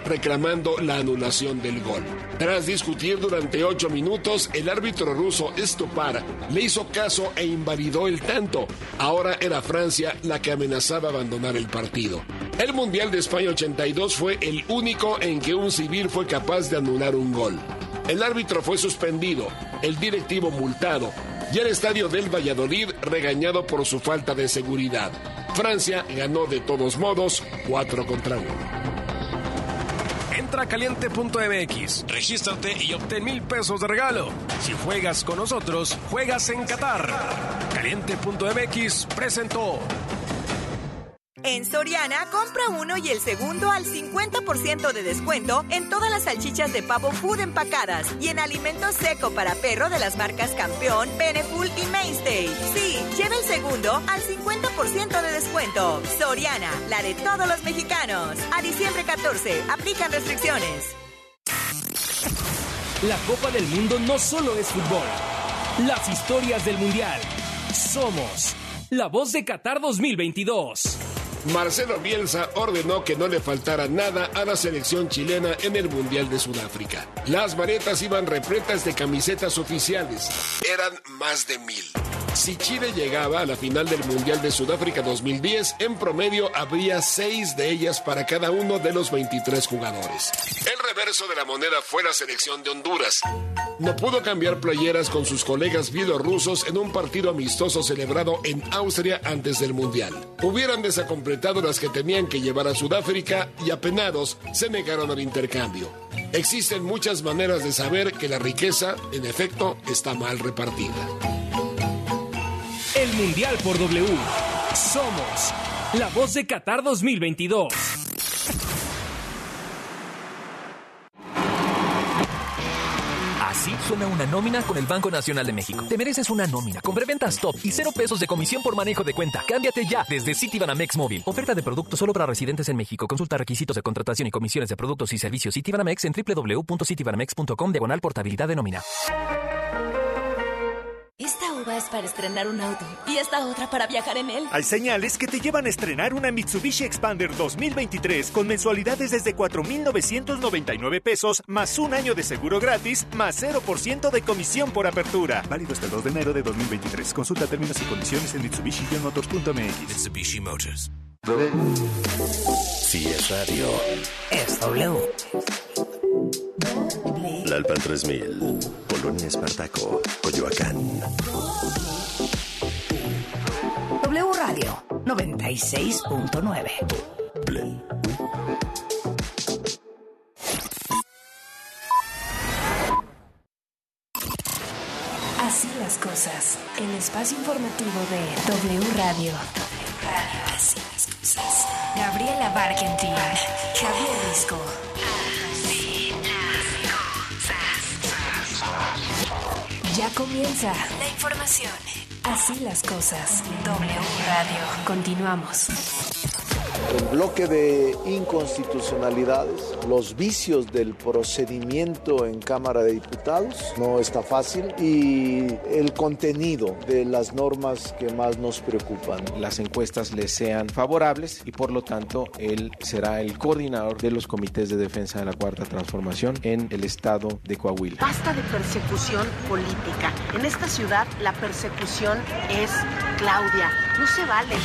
reclamando la anulación del gol. Tras discutir durante 8 minutos, el árbitro ruso Stopar le hizo caso e invalidó el tanto. Ahora era Francia la que amenazaba abandonar el partido. El Mundial de España 82 fue el único en que un civil fue capaz de anular un gol. El árbitro fue suspendido, el directivo multado y el estadio del Valladolid regañado por su falta de seguridad. Francia ganó de todos modos 4-1. Entra a caliente.mx, regístrate y obtén 1,000 pesos de regalo. Si juegas con nosotros, juegas en Qatar. Caliente.mx presentó. En Soriana, compra uno y el segundo al 50% de descuento en todas las salchichas de pavo food empacadas y en alimento seco para perro de las marcas Campeón, Beneful y Mainstay. Sí, lleva el segundo al 50% de descuento. Soriana, la de todos los mexicanos. A diciembre 14, aplican restricciones. La Copa del Mundo no solo es fútbol. Las historias del Mundial. Somos la voz de Qatar 2022. Marcelo Bielsa ordenó que no le faltara nada a la selección chilena en el Mundial de Sudáfrica. Las maletas iban repletas de camisetas oficiales. Eran más de 1,000. Si Chile llegaba a la final del Mundial de Sudáfrica 2010, en promedio habría 6 de ellas para cada uno de los 23 jugadores. El reverso de la moneda fue la selección de Honduras. No pudo cambiar playeras con sus colegas bielorrusos en un partido amistoso celebrado en Austria antes del Mundial. Hubieran desacompletado las que tenían que llevar a Sudáfrica y apenados se negaron al intercambio. Existen muchas maneras de saber que la riqueza, en efecto, está mal repartida. El Mundial por W. Somos la voz de Qatar 2022. Así suena una nómina con el Banco Nacional de México. Te mereces una nómina con preventas top y 0 pesos de comisión por manejo de cuenta. Cámbiate ya desde Citibanamex Móvil. Oferta de producto solo para residentes en México. Consulta requisitos de contratación y comisiones de productos y servicios Citibanamex en www.citibanamex.com/portabilidad de nómina. Esta uva es para estrenar un auto y esta otra para viajar en él. Hay señales que te llevan a estrenar una Mitsubishi Expander 2023 con mensualidades desde 4,999 pesos más un año de seguro gratis más 0% de comisión por apertura. Válido hasta el 2 de enero de 2023. Consulta términos y condiciones en Mitsubishi-motors.mx. Mitsubishi Motors. Si es radio, es W. La Alpan 3000, Polonia Espartaco, Coyoacán. W Radio 96.9. Así las cosas. El espacio informativo de W Radio. Así las cosas. Gabriela Barkentin, Javier Risco. Ya comienza la información. Así las cosas. W Radio. Continuamos. El bloque de inconstitucionalidades, los vicios del procedimiento en Cámara de Diputados, no está fácil, y el contenido de las normas que más nos preocupan. Las encuestas le sean favorables y por lo tanto él será el coordinador de los comités de defensa de la Cuarta Transformación en el estado de Coahuila. Basta de persecución política. En esta ciudad la persecución es Claudia. No se vale.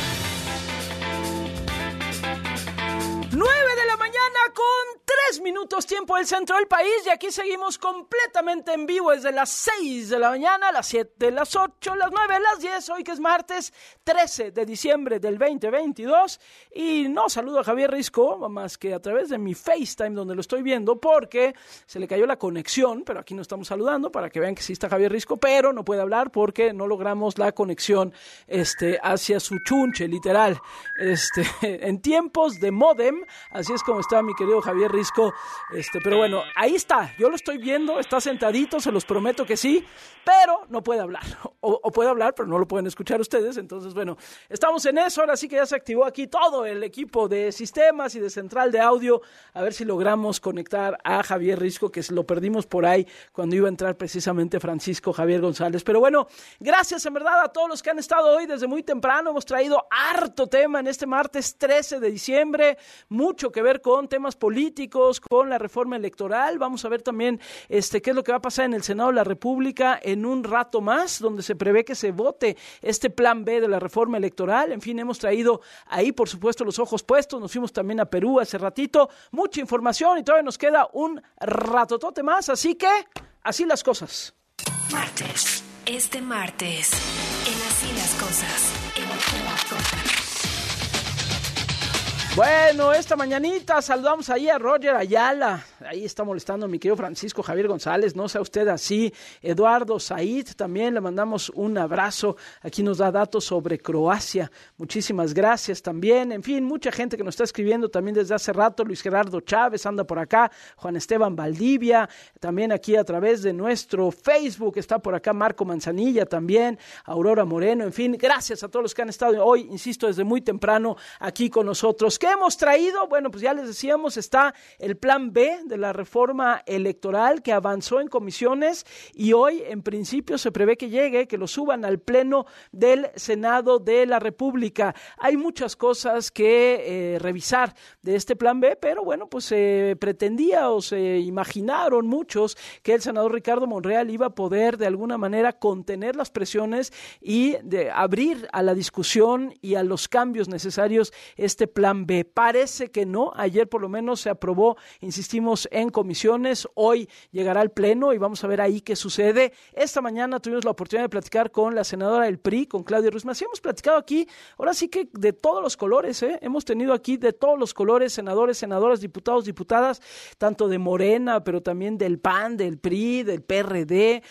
9 de la mañana con 3 minutos tiempo del centro del país y aquí seguimos completamente en vivo desde las 6 de la mañana, las 7, las 8, las 9, las 10, hoy que es martes 13 de diciembre del 2022 y no saludo a Javier Risco más que a través de mi FaceTime donde lo estoy viendo porque se le cayó la conexión, pero aquí no estamos saludando para que vean que sí está Javier Risco, pero no puede hablar porque no logramos la conexión hacia su chunche, literal, en tiempos de módem. Así es como está mi querido Javier Risco, pero bueno, ahí está, yo lo estoy viendo, está sentadito, se los prometo que sí, pero no puede hablar, o puede hablar, pero no lo pueden escuchar ustedes, entonces bueno, estamos en eso, ahora sí que ya se activó aquí todo el equipo de sistemas y de central de audio, a ver si logramos conectar a Javier Risco, que lo perdimos por ahí cuando iba a entrar precisamente Francisco Javier González, pero bueno, gracias en verdad a todos los que han estado hoy desde muy temprano, hemos traído harto tema en este martes 13 de diciembre, mucho que ver con temas políticos, seguimos con la reforma electoral. Vamos a ver también qué es lo que va a pasar en el Senado de la República en un rato más, donde se prevé que se vote este plan B de la reforma electoral. En fin, hemos traído ahí, por supuesto, los ojos puestos. Nos fuimos también a Perú hace ratito. Mucha información y todavía nos queda un ratotote más, así que así las cosas. Martes. Este martes, en Así las Cosas, Bueno, esta mañanita saludamos ahí a Roger Ayala. Ahí está molestando a mi querido Francisco Javier González. No sea usted así. Eduardo Said, también le mandamos un abrazo. Aquí nos da datos sobre Croacia. Muchísimas gracias también. En fin, mucha gente que nos está escribiendo también desde hace rato. Luis Gerardo Chávez anda por acá. Juan Esteban Valdivia. También aquí a través de nuestro Facebook está por acá Marco Manzanilla también. Aurora Moreno. En fin, gracias a todos los que han estado hoy, insisto, desde muy temprano aquí con nosotros. ¿Qué hemos traído? Bueno, pues ya les decíamos, está el plan B de la reforma electoral que avanzó en comisiones y hoy en principio se prevé que llegue, que lo suban al pleno del Senado de la República. Hay muchas cosas que revisar de este plan B, pero bueno, pues se pretendía o se imaginaron muchos que el senador Ricardo Monreal iba a poder de alguna manera contener las presiones y de abrir a la discusión y a los cambios necesarios este plan B. Parece que no. Ayer por lo menos se aprobó, insistimos, en comisiones. Hoy llegará al pleno y vamos a ver ahí qué sucede. Esta mañana tuvimos la oportunidad de platicar con la senadora del PRI, con Claudia Ruiz Massieu. Hemos platicado aquí, ahora sí que de todos los colores, hemos tenido aquí de todos los colores, senadores, senadoras, diputados, diputadas, tanto de Morena, pero también del PAN, del PRI, del PRD,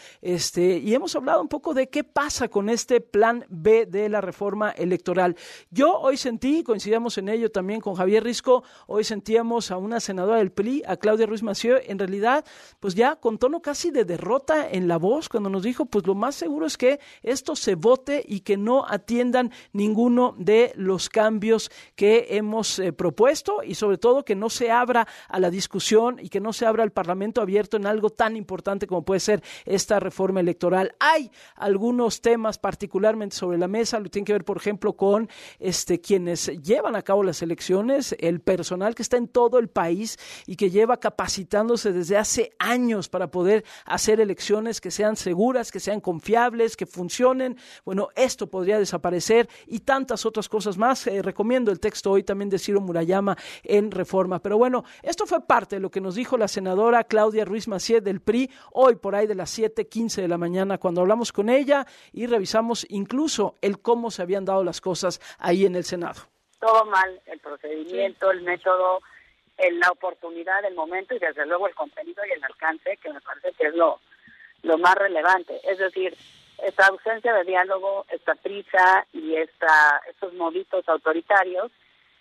y hemos hablado un poco de qué pasa con este plan B de la reforma electoral. Yo hoy sentí, coincidimos en ello también con Javier Risco, hoy sentíamos a una senadora del PRI, a Claudia Ruiz Massieu, en realidad, pues ya con tono casi de derrota en la voz, cuando nos dijo, pues lo más seguro es que esto se vote y que no atiendan ninguno de los cambios que hemos propuesto y sobre todo que no se abra a la discusión y que no se abra al Parlamento abierto en algo tan importante como puede ser esta reforma electoral. Hay algunos temas particularmente sobre la mesa, lo tienen que ver, por ejemplo, con quienes llevan a cabo las elecciones, el personal que está en todo el país y que lleva capacitándose desde hace años para poder hacer elecciones que sean seguras, que sean confiables, que funcionen. Bueno, esto podría desaparecer y tantas otras cosas más. Recomiendo el texto hoy también de Ciro Murayama en Reforma. Pero bueno, esto fue parte de lo que nos dijo la senadora Claudia Ruiz Massieu del PRI hoy por ahí de las 7:15 de la mañana cuando hablamos con ella y revisamos incluso el cómo se habían dado las cosas ahí en el Senado. Todo mal, el procedimiento, el método, la oportunidad, el momento y desde luego el contenido y el alcance, que me parece que es lo más relevante. Es decir, esta ausencia de diálogo, esta prisa y estos moditos autoritarios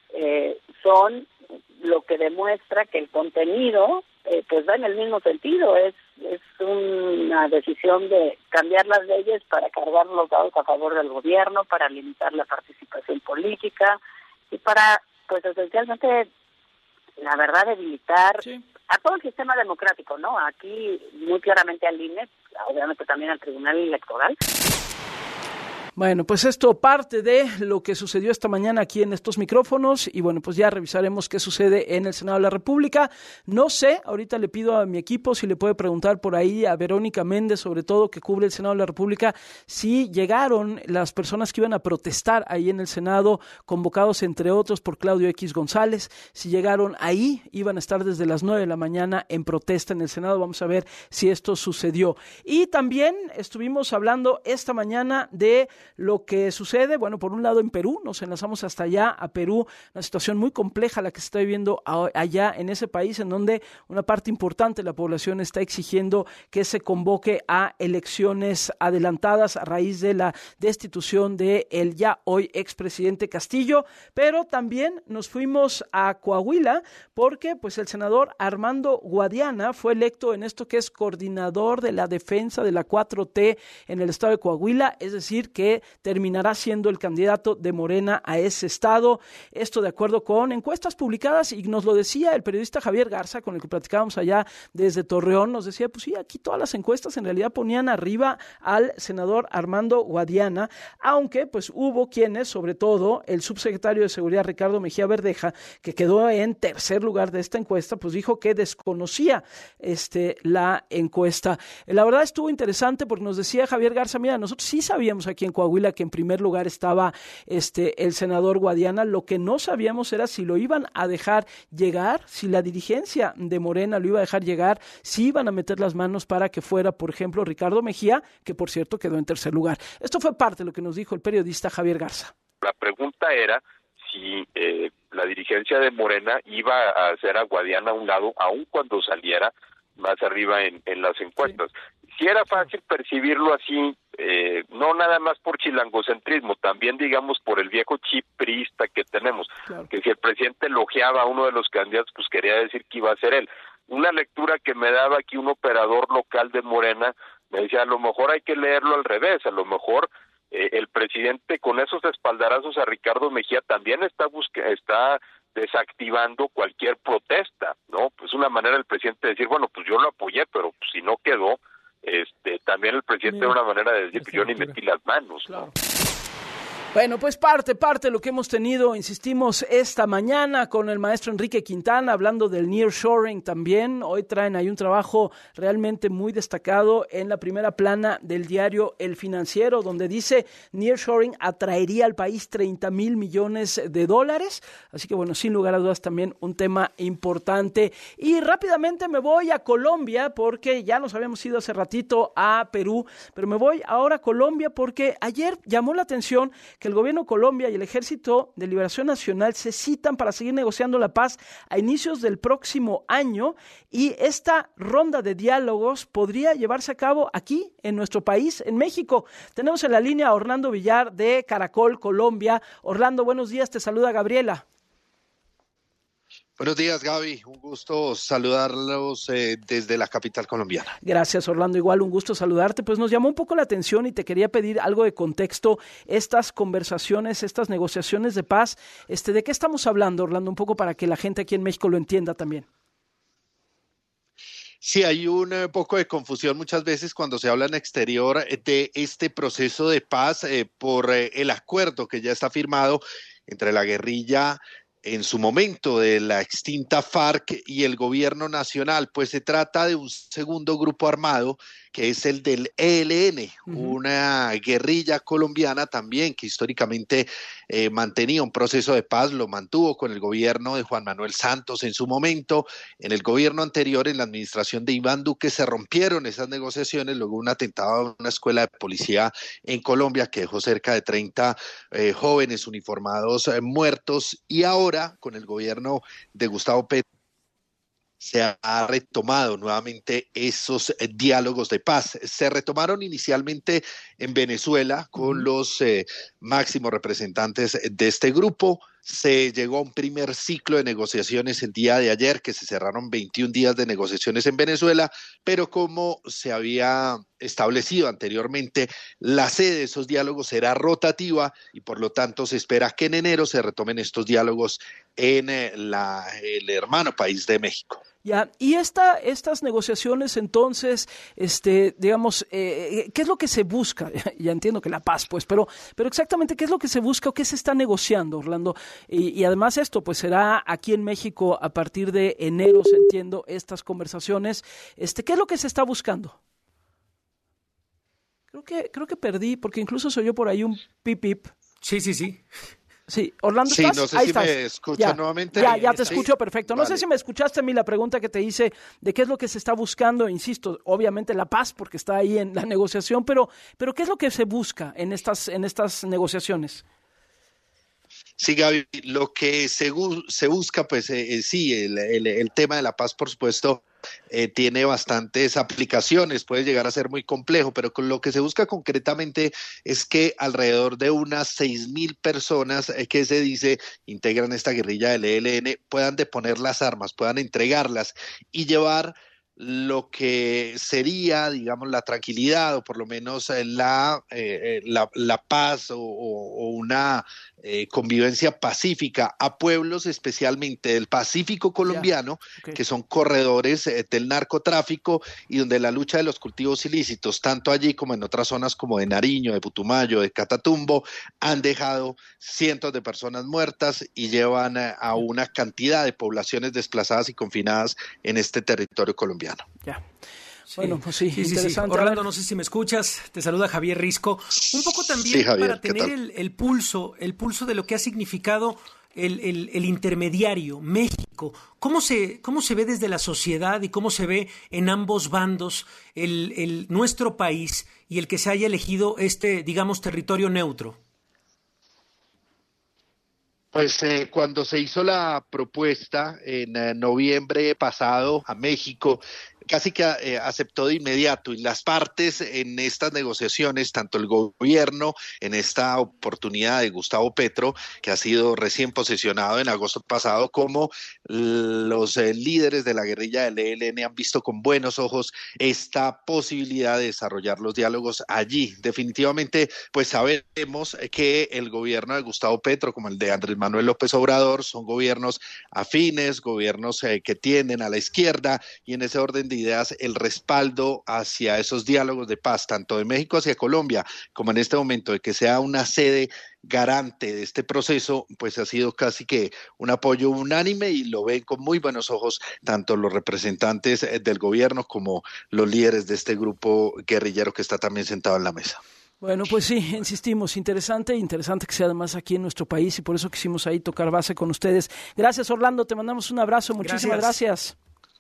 son lo que demuestra que el contenido pues va en el mismo sentido. Es una decisión de cambiar las leyes para cargar los dados a favor del gobierno, para limitar la participación política y para, pues esencialmente, la verdad, debilitar a todo el sistema democrático, ¿no? Aquí muy claramente al INE, obviamente también al Tribunal Electoral. Bueno, pues esto parte de lo que sucedió esta mañana aquí en estos micrófonos y bueno, pues ya revisaremos qué sucede en el Senado de la República. No sé, ahorita le pido a mi equipo si le puede preguntar por ahí a Verónica Méndez, sobre todo que cubre el Senado de la República, si llegaron las personas que iban a protestar ahí en el Senado, convocados entre otros por Claudio X González, si llegaron ahí, iban a estar desde las 9 de la mañana en protesta en el Senado. Vamos a ver si esto sucedió. Y también estuvimos hablando esta mañana de lo que sucede, bueno, por un lado en Perú, nos enlazamos hasta allá a Perú, una situación muy compleja la que se está viviendo allá en ese país, en donde una parte importante de la población está exigiendo que se convoque a elecciones adelantadas a raíz de la destitución de el ya hoy expresidente Castillo, pero también nos fuimos a Coahuila porque pues el senador Armando Guadiana fue electo en esto que es coordinador de la defensa de la 4T en el estado de Coahuila, es decir, que que terminará siendo el candidato de Morena a ese estado. Esto de acuerdo con encuestas publicadas, y nos lo decía el periodista Javier Garza, con el que platicábamos allá desde Torreón. Nos decía, pues sí, aquí todas las encuestas en realidad ponían arriba al senador Armando Guadiana, aunque pues hubo quienes, sobre todo el subsecretario de Seguridad Ricardo Mejía Verdeja, que quedó en tercer lugar de esta encuesta, pues dijo que desconocía la encuesta. La verdad estuvo interesante porque nos decía Javier Garza, mira, nosotros sí sabíamos aquí en Coahuila que en primer lugar estaba el senador Guadiana. Lo que no sabíamos era si lo iban a dejar llegar, si la dirigencia de Morena lo iba a dejar llegar, si iban a meter las manos para que fuera, por ejemplo, Ricardo Mejía, que por cierto quedó en tercer lugar. Esto fue parte de lo que nos dijo el periodista Javier Garza. La pregunta era si la dirigencia de Morena iba a hacer a Guadiana a un lado, aun cuando saliera más arriba en las encuestas. Sí. Si era fácil percibirlo así, no nada más por chilangocentrismo, también digamos por el viejo chip priista que tenemos, claro, que si el presidente elogiaba a uno de los candidatos, pues quería decir que iba a ser él. Una lectura que me daba aquí un operador local de Morena, me decía, a lo mejor hay que leerlo al revés, a lo mejor el presidente con esos espaldarazos a Ricardo Mejía también está desactivando cualquier protesta, ¿no? Pues una manera del presidente de decir, bueno, pues yo lo apoyé, pero pues, si no quedó, también el presidente de una manera de decir, yo ni metí las manos, ¿no? Claro. Bueno, pues parte de lo que hemos tenido, insistimos, esta mañana con el maestro Enrique Quintana, hablando del nearshoring también. Hoy traen ahí un trabajo realmente muy destacado en la primera plana del diario El Financiero, donde dice nearshoring atraería al país $30,000 millones. Así que bueno, sin lugar a dudas también un tema importante. Y rápidamente me voy a Colombia, porque ya nos habíamos ido hace ratito a Perú, pero me voy ahora a Colombia porque ayer llamó la atención que el gobierno de Colombia y el Ejército de Liberación Nacional se citan para seguir negociando la paz a inicios del próximo año, y esta ronda de diálogos podría llevarse a cabo aquí en nuestro país, en México. Tenemos en la línea a Orlando Villar de Caracol Colombia. Orlando, buenos días, te saluda Gabriela. Buenos días, Gaby. Un gusto saludarlos desde la capital colombiana. Gracias, Orlando. Igual un gusto saludarte. Pues nos llamó un poco la atención y te quería pedir algo de contexto. Estas conversaciones, estas negociaciones de paz, ¿de qué estamos hablando, Orlando? Un poco para que la gente aquí en México lo entienda también. Sí, hay un poco de confusión muchas veces cuando se habla en exterior de este proceso de paz por el acuerdo que ya está firmado entre la guerrilla en su momento de la extinta FARC y el gobierno nacional. Pues se trata de un segundo grupo armado que es el del ELN, una guerrilla colombiana también que históricamente mantenía un proceso de paz, lo mantuvo con el gobierno de Juan Manuel Santos en su momento. En el gobierno anterior, en la administración de Iván Duque, se rompieron esas negociaciones, luego un atentado a una escuela de policía en Colombia que dejó cerca de 30 jóvenes uniformados muertos, y ahora con el gobierno de Gustavo Petro se ha retomado nuevamente esos diálogos de paz. Se retomaron inicialmente en Venezuela con los máximos representantes de este grupo. Se llegó a un primer ciclo de negociaciones el día de ayer, que se cerraron 21 días de negociaciones en Venezuela, pero como se había establecido anteriormente, la sede de esos diálogos será rotativa y por lo tanto se espera que en enero se retomen estos diálogos en el hermano país de México. Ya, y estas negociaciones entonces, digamos, ¿qué es lo que se busca? Ya entiendo que la paz, pues, pero exactamente, ¿qué es lo que se busca o qué se está negociando, Orlando? Y además esto, pues, será aquí en México a partir de enero, se entiendo, estas conversaciones. ¿Qué es lo que se está buscando? Creo que perdí, porque incluso se oyó por ahí un pip. Sí. Sí, Orlando, ¿estás? Sí, no sé ahí si estás. me escuchan nuevamente. Ya te escucho perfecto. No Vale. sé si me escuchaste a mí la pregunta que te hice de qué es lo que se está buscando. Insisto, obviamente la paz, porque está ahí en la negociación, pero ¿qué es lo que se busca en estas negociaciones? Sí, Gaby, lo que se busca, pues sí, el tema de la paz, por supuesto, tiene bastantes aplicaciones, puede llegar a ser muy complejo, pero con lo que se busca concretamente es que alrededor de unas 6,000 personas que se dice integran esta guerrilla del ELN puedan deponer las armas, puedan entregarlas y llevar lo que sería, digamos, la tranquilidad o por lo menos la paz o una convivencia pacífica a pueblos especialmente del Pacífico colombiano, que son corredores del narcotráfico y donde la lucha de los cultivos ilícitos, tanto allí como en otras zonas como de Nariño, de Putumayo, de Catatumbo, han dejado cientos de personas muertas y llevan a una cantidad de poblaciones desplazadas y confinadas en este territorio colombiano. Ya. Sí. Bueno, pues sí, interesante. Orlando, no sé si me escuchas, te saluda Javier Risco. Un poco también Javier, para tener el pulso de lo que ha significado el intermediario, México. ¿Cómo se ve desde la sociedad y cómo se ve en ambos bandos nuestro país y el que se haya elegido digamos, territorio neutro? Pues cuando se hizo la propuesta en noviembre pasado a México, casi que aceptó de inmediato, y las partes en estas negociaciones, tanto el gobierno en esta oportunidad de Gustavo Petro, que ha sido recién posesionado en agosto pasado, como los líderes de la guerrilla del ELN han visto con buenos ojos esta posibilidad de desarrollar los diálogos allí. Definitivamente, pues sabemos que el gobierno de Gustavo Petro, como el de Andrés Manuel López Obrador, son gobiernos afines, gobiernos que tienden a la izquierda, y en ese orden de ideas el respaldo hacia esos diálogos de paz, tanto de México hacia Colombia, como en este momento de que sea una sede garante de este proceso, pues ha sido casi que un apoyo unánime, y lo ven con muy buenos ojos tanto los representantes del gobierno como los líderes de este grupo guerrillero que está también sentado en la mesa. Bueno, pues sí, insistimos, interesante que sea además aquí en nuestro país, y por eso quisimos ahí tocar base con ustedes. Gracias, Orlando, te mandamos un abrazo, muchísimas gracias.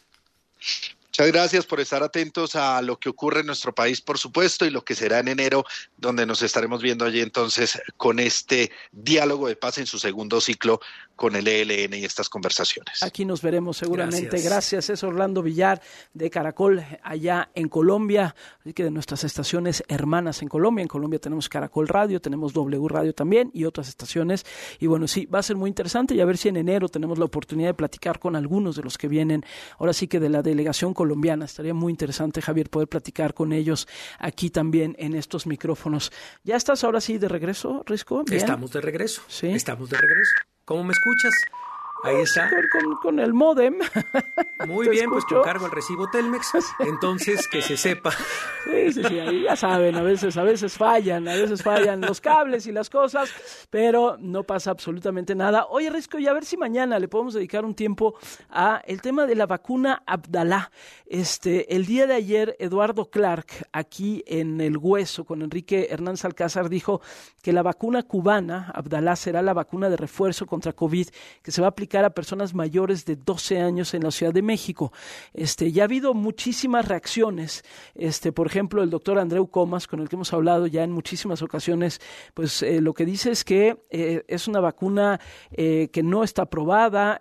Muchas gracias por estar atentos a lo que ocurre en nuestro país, por supuesto, y lo que será en enero, donde nos estaremos viendo allí entonces con este diálogo de paz en su segundo ciclo con el ELN y estas conversaciones. Aquí nos veremos seguramente. Gracias. Es Orlando Villar de Caracol allá en Colombia, así que de nuestras estaciones hermanas en Colombia. En Colombia tenemos Caracol Radio, tenemos W Radio también y otras estaciones. Y bueno, sí, va a ser muy interesante, y a ver si en enero tenemos la oportunidad de platicar con algunos de los que vienen, ahora sí que de la delegación colombiana. Estaría muy interesante, Javier, poder platicar con ellos aquí también en estos micrófonos. ¿Ya estás ahora sí de regreso, Risco? ¿Bien? Estamos de regreso. ¿Sí? Estamos de regreso. ¿Cómo me escuchas? Ahí está. Con el módem. Muy bien, pues con cargo al recibo Telmex. Entonces, que se sepa. Sí, ahí ya saben, a veces fallan los cables y las cosas, pero no pasa absolutamente nada. Oye, Risco, y a ver si mañana le podemos dedicar un tiempo a el tema de la vacuna Abdalá. El día de ayer, Eduardo Clark, aquí en El Hueso, con Enrique Hernández Alcázar, dijo que la vacuna cubana, Abdalá, será la vacuna de refuerzo contra COVID que se va a aplicar a personas mayores de 12 años en la Ciudad de México. Ya ha habido muchísimas reacciones. Por ejemplo, el doctor Andreu Comas, con el que hemos hablado ya en muchísimas ocasiones, pues lo que dice es que es una vacuna que no está aprobada,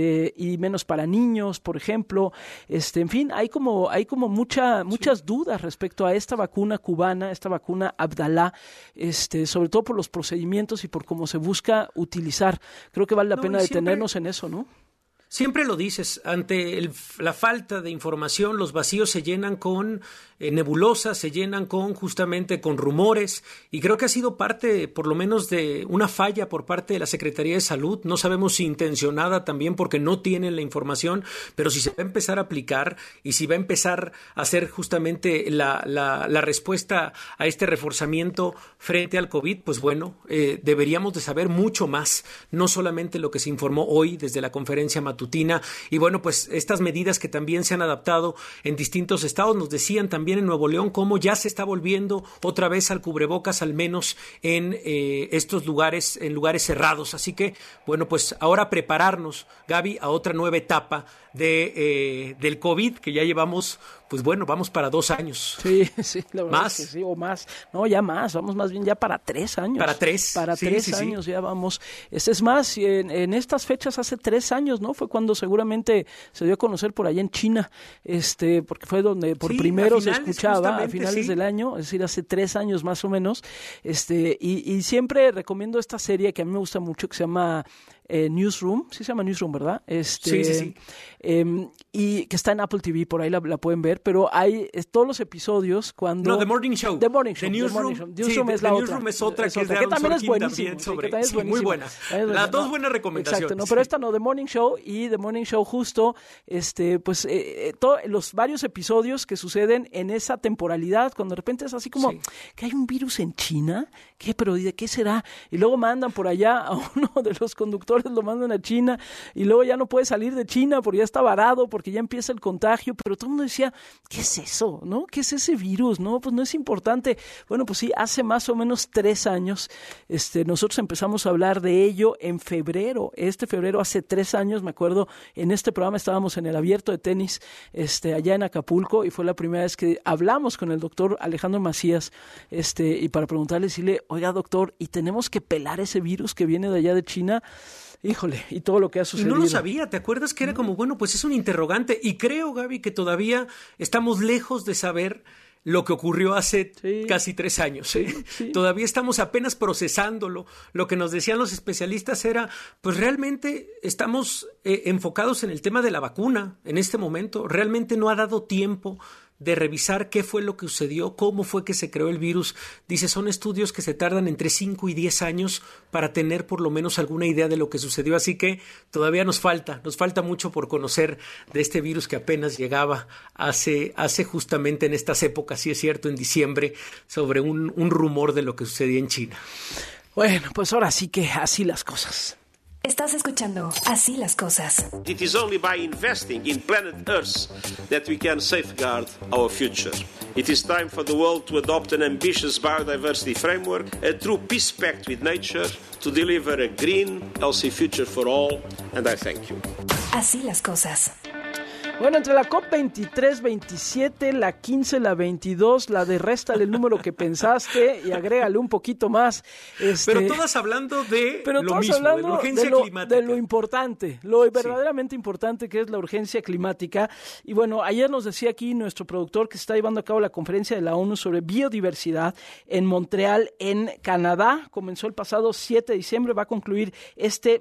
y menos para niños, por ejemplo. En fin, hay como muchas dudas respecto a esta vacuna cubana, esta vacuna Abdalá, sobre todo por los procedimientos y por cómo se busca utilizar. Creo que vale la pena detenernos en eso, ¿no? Siempre lo dices, ante la falta de información, los vacíos se llenan con nebulosas, se llenan justamente con rumores, y creo que ha sido parte, por lo menos, de una falla por parte de la Secretaría de Salud. No sabemos si intencionada también, porque no tienen la información, pero si se va a empezar a aplicar y si va a empezar a hacer justamente la respuesta a este reforzamiento frente al COVID, pues bueno, deberíamos de saber mucho más, no solamente lo que se informó hoy desde la conferencia matutina. Y bueno, pues estas medidas que también se han adaptado en distintos estados. Nos decían también en Nuevo León cómo ya se está volviendo otra vez al cubrebocas, al menos en estos lugares, en lugares cerrados. Así que, bueno, pues ahora prepararnos, Gaby, a otra nueva etapa del COVID, que ya llevamos, pues bueno, vamos para 2 años. Sí, la verdad ¿Más? es que sí, o más. No, ya más, vamos más bien ya para 3 años. Para 3. Para 3 años ya vamos. Es más, en estas fechas hace 3 años, ¿no? Fue cuando seguramente se dio a conocer por allá en China, porque fue donde por primero se escuchaba a finales del año, es decir, hace 3 años más o menos. Y siempre recomiendo esta serie que a mí me gusta mucho, que se llama Newsroom. Sí se llama Newsroom, ¿verdad? Sí. y que está en Apple TV, por ahí la pueden ver, pero hay todos los episodios cuando... No, The Morning Show. The Morning Show. The Newsroom. Newsroom es la otra. Newsroom es otra que es de que Aaron también es Sorkin buenísimo. También sí, muy buena. Las dos buenas recomendaciones. Exacto, no, pero esta no, The Morning Show y The Morning Show justo, pues los varios episodios que suceden en esa temporalidad, cuando de repente es así como que hay un virus en China, ¿qué? Pero ¿de qué será? Y luego mandan por allá a uno de los conductores, lo mandan a China y luego ya no puede salir de China porque ya está varado, porque ya empieza el contagio, pero todo el mundo decía, ¿qué es eso? ¿No? ¿Qué es ese virus? No, pues no es importante. Bueno, pues sí, hace más o menos 3 años, nosotros empezamos a hablar de ello en febrero. Febrero, hace 3 años, me acuerdo, en este programa estábamos en el Abierto de Tenis, allá en Acapulco, y fue la primera vez que hablamos con el doctor Alejandro Macías, y para preguntarle, decirle, oiga, doctor, ¿y tenemos que pelar ese virus que viene de allá de China? Híjole, y todo lo que ha sucedido. Y no lo sabía, ¿te acuerdas que era como, bueno, pues es un interrogante? Y creo, Gaby, que todavía estamos lejos de saber lo que ocurrió hace casi 3 años. Sí. Todavía estamos apenas procesándolo. Lo que nos decían los especialistas era, pues realmente estamos enfocados en el tema de la vacuna en este momento. Realmente no ha dado tiempo de revisar qué fue lo que sucedió, cómo fue que se creó el virus. Dice, son estudios que se tardan entre 5 y 10 años para tener por lo menos alguna idea de lo que sucedió, así que todavía nos falta mucho por conocer de este virus que apenas llegaba hace justamente en estas épocas, sí es cierto, en diciembre, sobre un rumor de lo que sucedía en China. Bueno, pues ahora sí que así las cosas. Estás escuchando Así las cosas. It is only by investing in planet Earth that we can safeguard our future. It is time for the world to adopt an ambitious biodiversity framework, a true peace pact with nature, to deliver a green, healthy future for all, and I thank you. Así las cosas. Bueno, entre la COP23, 27, la 15, la 22, la de réstale el número que pensaste y agrégale un poquito más. Pero todas hablando de lo mismo, de la urgencia climática. De lo importante, lo verdaderamente importante que es la urgencia climática. Y bueno, ayer nos decía aquí nuestro productor que se está llevando a cabo la conferencia de la ONU sobre biodiversidad en Montreal, en Canadá. Comenzó el pasado 7 de diciembre, va a concluir este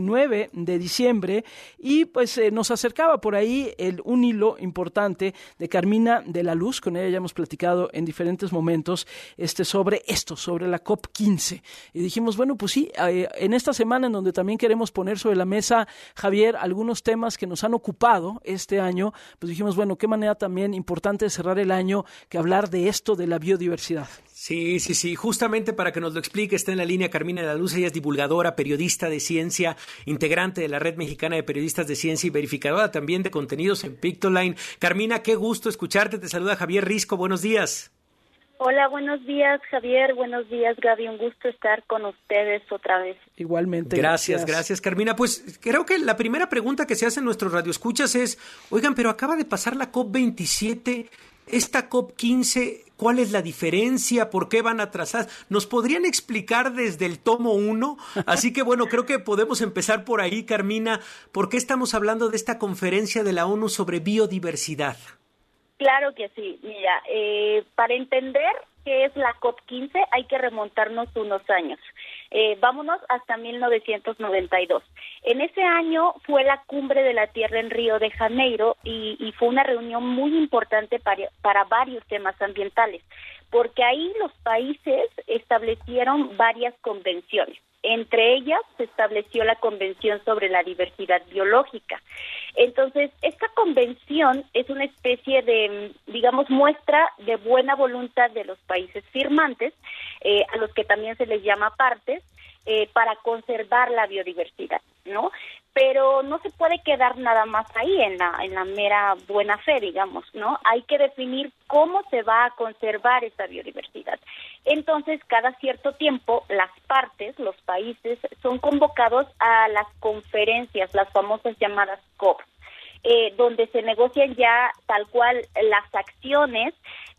19 de diciembre. Y pues nos acercaba por ahí un hilo importante de Carmina de la Luz, con ella ya hemos platicado en diferentes momentos sobre la COP15. Y dijimos, bueno, pues sí, en esta semana en donde también queremos poner sobre la mesa, Javier, algunos temas que nos han ocupado este año, pues dijimos, bueno, qué manera también importante de cerrar el año que hablar de esto de la biodiversidad. Sí, justamente para que nos lo explique está en la línea Carmina de la Luz. Ella es divulgadora, periodista de ciencia, integrante de la Red Mexicana de Periodistas de Ciencia y verificadora también de contenidos en Pictoline. Carmina, qué gusto escucharte, te saluda Javier Risco, buenos días. Hola, buenos días Javier, buenos días Gaby, un gusto estar con ustedes otra vez. Igualmente. Gracias Carmina. Pues creo que la primera pregunta que se hace en nuestros radioescuchas es, oigan, pero acaba de pasar la COP27, esta COP15, ¿cuál es la diferencia? ¿Por qué van atrasadas? ¿Nos podrían explicar desde el tomo 1? Así que bueno, creo que podemos empezar por ahí, Carmina. ¿Por qué estamos hablando de esta conferencia de la ONU sobre biodiversidad? Claro que sí. Mira, para entender qué es la COP15 hay que remontarnos unos años. Vámonos hasta 1992. En ese año fue la Cumbre de la Tierra en Río de Janeiro y fue una reunión muy importante para varios temas ambientales, porque ahí los países establecieron varias convenciones. Entre ellas se estableció la Convención sobre la Diversidad Biológica. Entonces, esta convención es una especie de, digamos, muestra de buena voluntad de los países firmantes, a los que también se les llama partes, para conservar la biodiversidad, ¿no? Pero no se puede quedar nada más ahí en la mera buena fe, digamos, ¿no? Hay que definir cómo se va a conservar esa biodiversidad. Entonces, cada cierto tiempo, las partes, los países, son convocados a las conferencias, las famosas llamadas COP, donde se negocian ya tal cual las acciones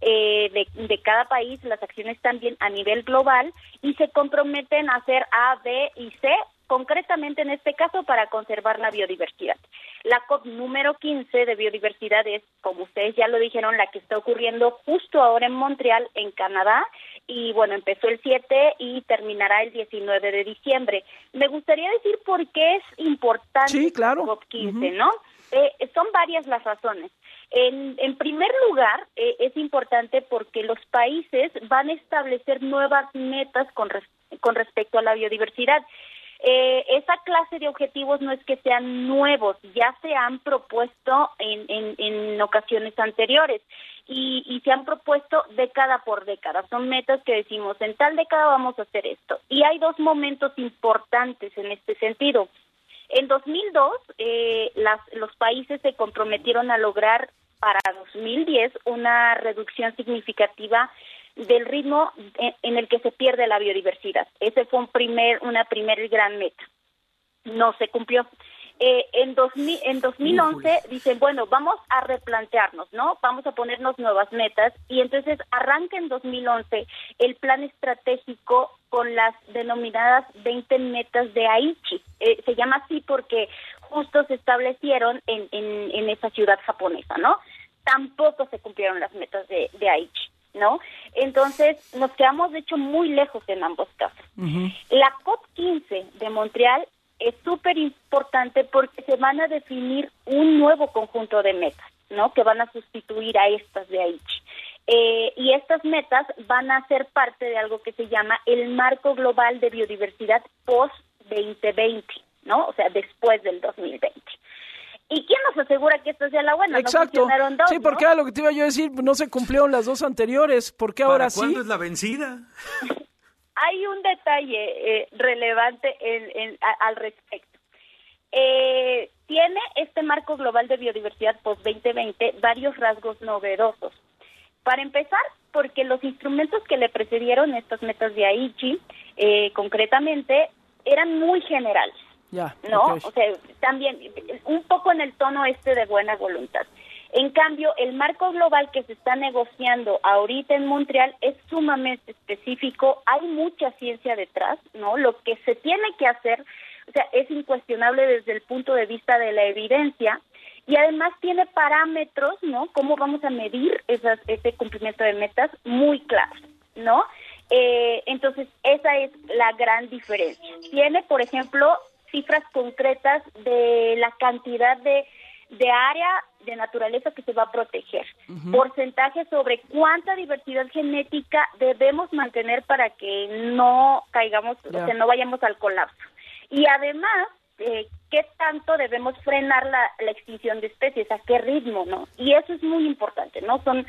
de cada país, las acciones también a nivel global, y se comprometen a hacer A, B y C, concretamente en este caso para conservar la biodiversidad. La COP número 15 de biodiversidad es, como ustedes ya lo dijeron, la que está ocurriendo justo ahora en Montreal, en Canadá, y bueno, empezó el 7 y terminará el 19 de diciembre. Me gustaría decir por qué es importante la COP 15, ¿no? Son varias las razones. En primer lugar, es importante porque los países van a establecer nuevas metas con respecto a la biodiversidad. Esa clase de objetivos no es que sean nuevos, ya se han propuesto en ocasiones anteriores y se han propuesto década por década. Son metas que decimos, en tal década vamos a hacer esto. Y hay dos momentos importantes en este sentido. En 2002, los países se comprometieron a lograr para 2010 una reducción significativa del ritmo en el que se pierde la biodiversidad. Ese fue una primer gran meta. No se cumplió. En 2011 dicen, bueno, vamos a replantearnos, ¿no? Vamos a ponernos nuevas metas y entonces arranca en 2011 el plan estratégico con las denominadas 20 metas de Aichi. Se llama así porque justo se establecieron en esa ciudad japonesa, ¿no? Tampoco se cumplieron las metas de Aichi, ¿no? Entonces nos quedamos de hecho muy lejos en ambos casos. Uh-huh. La COP15 de Montreal es súper importante porque se van a definir un nuevo conjunto de metas, ¿no? Que van a sustituir a estas de Aichi. Y estas metas van a ser parte de algo que se llama el Marco Global de Biodiversidad post-2020, ¿no? O sea, después del 2020. ¿Y quién nos asegura que esta sea la buena? Exacto. No dos, sí, porque era lo que te iba yo a decir, no se cumplieron las dos anteriores, ¿por qué ahora sí? ¿Cuándo es la vencida? Hay un detalle relevante al respecto. Tiene este marco global de biodiversidad post-2020 varios rasgos novedosos. Para empezar, porque los instrumentos que le precedieron, estas metas de Aichi, concretamente, eran muy generales. Ya, ¿no? Okay. O sea, también un poco en el tono de buena voluntad. En cambio, el marco global que se está negociando ahorita en Montreal es sumamente específico, hay mucha ciencia detrás, ¿no? Lo que se tiene que hacer, o sea, es incuestionable desde el punto de vista de la evidencia y además tiene parámetros, ¿no? Cómo vamos a medir ese cumplimiento de metas muy claros, ¿no? Entonces, esa es la gran diferencia. Tiene, por ejemplo, cifras concretas de la cantidad de área de naturaleza que se va a proteger, uh-huh. Porcentaje sobre cuánta diversidad genética debemos mantener para que no caigamos, o sea, no vayamos al colapso. Y además, qué tanto debemos frenar la extinción de especies, a qué ritmo, ¿no? Y eso es muy importante, ¿no? Son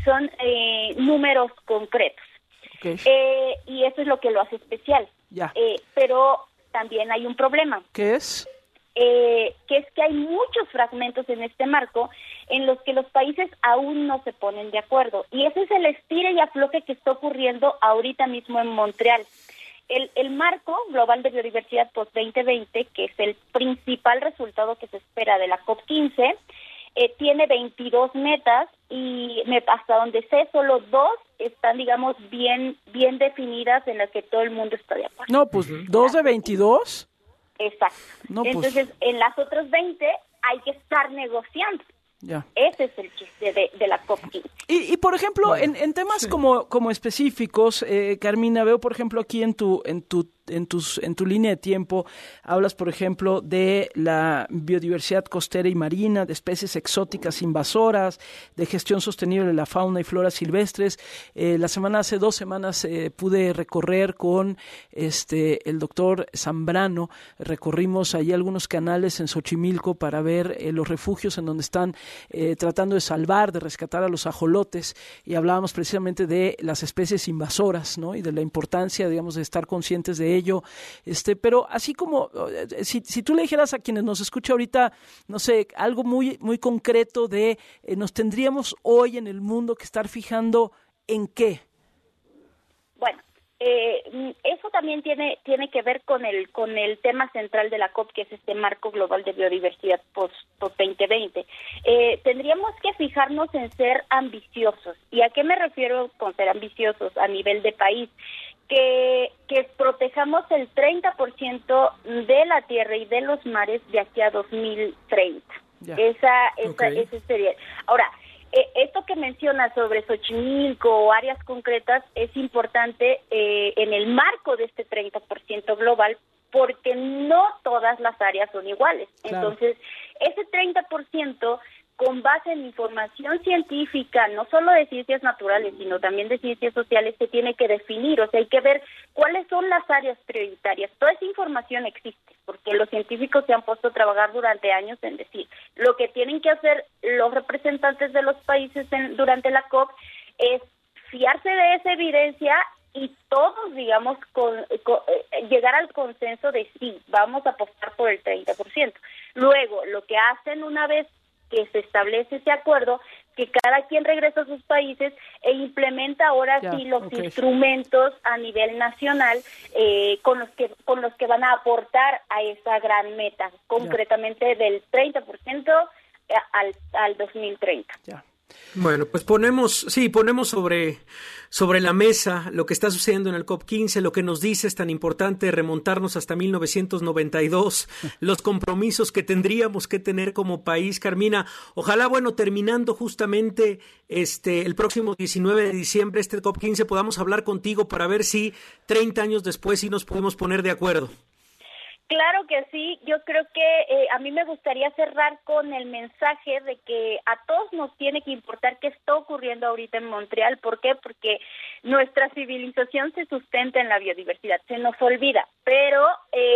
números concretos. Okay. Y eso es lo que lo hace especial. Pero también hay un problema. ¿Qué es? Que es que hay muchos fragmentos en este marco en los que los países aún no se ponen de acuerdo. Y ese es el estire y afloje que está ocurriendo ahorita mismo en Montreal. El marco global de biodiversidad post-2020, que es el principal resultado que se espera de la COP15, tiene 22 metas y hasta donde sé, solo 2 están, digamos, bien definidas en las que todo el mundo está de acuerdo. No, pues, ¿2 de 22? Exacto. No, pues... Entonces, en las otras 20 hay que estar negociando. Ya. Ese es el chiste de la COP15. Y por ejemplo, bueno, en temas como específicos, Carmina, veo, por ejemplo, aquí en tu línea de tiempo, hablas, por ejemplo, de la biodiversidad costera y marina, de especies exóticas invasoras, de gestión sostenible de la fauna y flora silvestres. Hace 2 semanas pude recorrer con el doctor Zambrano, recorrimos ahí algunos canales en Xochimilco para ver los refugios en donde están tratando de salvar, de rescatar a los ajolotes, y hablábamos precisamente de las especies invasoras, ¿no? Y de la importancia, digamos, de estar conscientes de ello. Pero así como, si tú le dijeras a quienes nos escuchan ahorita, no sé, algo muy, muy concreto de nos tendríamos hoy en el mundo que estar fijando en qué. Bueno, eso también tiene que ver con el tema central de la COP, que es este marco global de biodiversidad post 2020. Tendríamos que fijarnos en ser ambiciosos. ¿Y a qué me refiero con ser ambiciosos a nivel de país? Que protejamos el 30% de la tierra y de los mares de aquí a 2030. Ese sería. Ahora, esto que mencionas sobre Xochimilco o áreas concretas es importante en el marco de este 30% global, porque no todas las áreas son iguales. Claro. Entonces, ese 30%, con base en información científica, no solo de ciencias naturales, sino también de ciencias sociales, se tiene que definir, o sea, hay que ver cuáles son las áreas prioritarias. Toda esa información existe, porque los científicos se han puesto a trabajar durante años en decir, lo que tienen que hacer los representantes de los países durante la COP es fiarse de esa evidencia y todos, digamos, llegar al consenso de sí, vamos a apostar por el 30%. Luego, lo que hacen una vez que se establece ese acuerdo, que cada quien regresa a sus países e implementa ahora sí los instrumentos a nivel nacional con los que van a aportar a esa gran meta, concretamente del 30% al 2030. Ya. Bueno, pues ponemos sobre la mesa lo que está sucediendo en el COP15, lo que nos dice es tan importante remontarnos hasta 1992, los compromisos que tendríamos que tener como país. Carmina, ojalá, bueno, terminando justamente el próximo 19 de diciembre, este COP15, podamos hablar contigo para ver si 30 años después sí nos podemos poner de acuerdo. Claro que sí, yo creo que a mí me gustaría cerrar con el mensaje de que a todos nos tiene que importar qué está ocurriendo ahorita en Montreal. ¿Por qué? Porque nuestra civilización se sustenta en la biodiversidad, se nos olvida, pero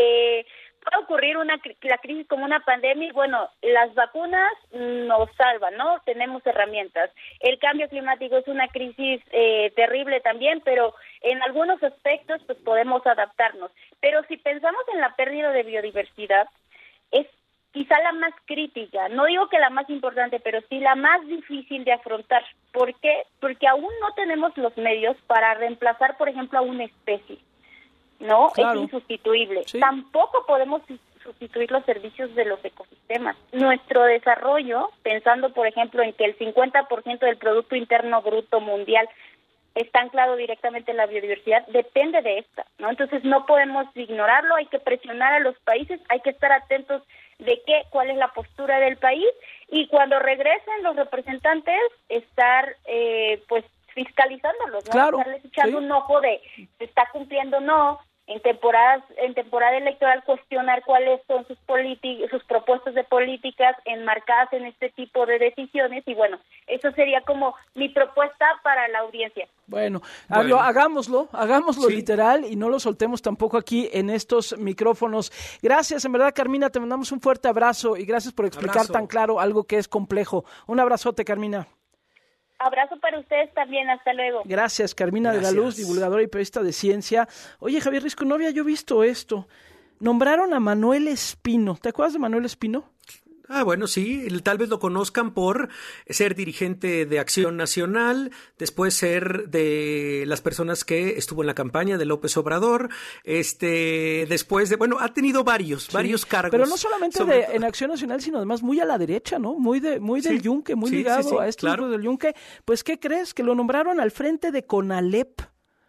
puede ocurrir la crisis como una pandemia y bueno, las vacunas nos salvan, ¿no? Tenemos herramientas. El cambio climático es una crisis terrible también, pero en algunos aspectos pues podemos adaptarnos. Pero si pensamos en la pérdida de biodiversidad, es quizá la más crítica, no digo que la más importante, pero sí la más difícil de afrontar. ¿Por qué? Porque aún no tenemos los medios para reemplazar, por ejemplo, a una especie. No, claro. Es insustituible. Sí. Tampoco podemos sustituir los servicios de los ecosistemas. Nuestro desarrollo, pensando por ejemplo en que el 50% del Producto Interno Bruto mundial está anclado directamente en la biodiversidad, depende de esta, ¿no? Entonces no podemos ignorarlo, hay que presionar a los países, hay que estar atentos de cuál es la postura del país y cuando regresen los representantes estar pues fiscalizándolos, ¿no? Claro, estarles echando un ojo de se está cumpliendo o no. En temporada electoral cuestionar cuáles son sus propuestas de políticas enmarcadas en este tipo de decisiones y bueno, eso sería como mi propuesta para la audiencia. Bueno. Hagámoslo sí. Literal y no lo soltemos tampoco aquí en estos micrófonos. Gracias, en verdad, Carmina, te mandamos un fuerte abrazo y gracias por explicar tan claro algo que es complejo. Un abrazote, Carmina. Abrazo para ustedes también, hasta luego. Gracias, Carmina de la Luz, divulgadora y periodista de ciencia. Oye, Javier Risco, no había yo visto esto. Nombraron a Manuel Espino. ¿Te acuerdas de Manuel Espino? Ah, bueno, sí, tal vez lo conozcan por ser dirigente de Acción Nacional, después ser de las personas que estuvo en la campaña de López Obrador, después de, bueno, ha tenido varios cargos. Pero no solamente en Acción Nacional, sino además muy a la derecha, ¿no? Muy del Yunque, muy ligado a estos grupos del Yunque. Pues, ¿qué crees? Que lo nombraron al frente de CONALEP.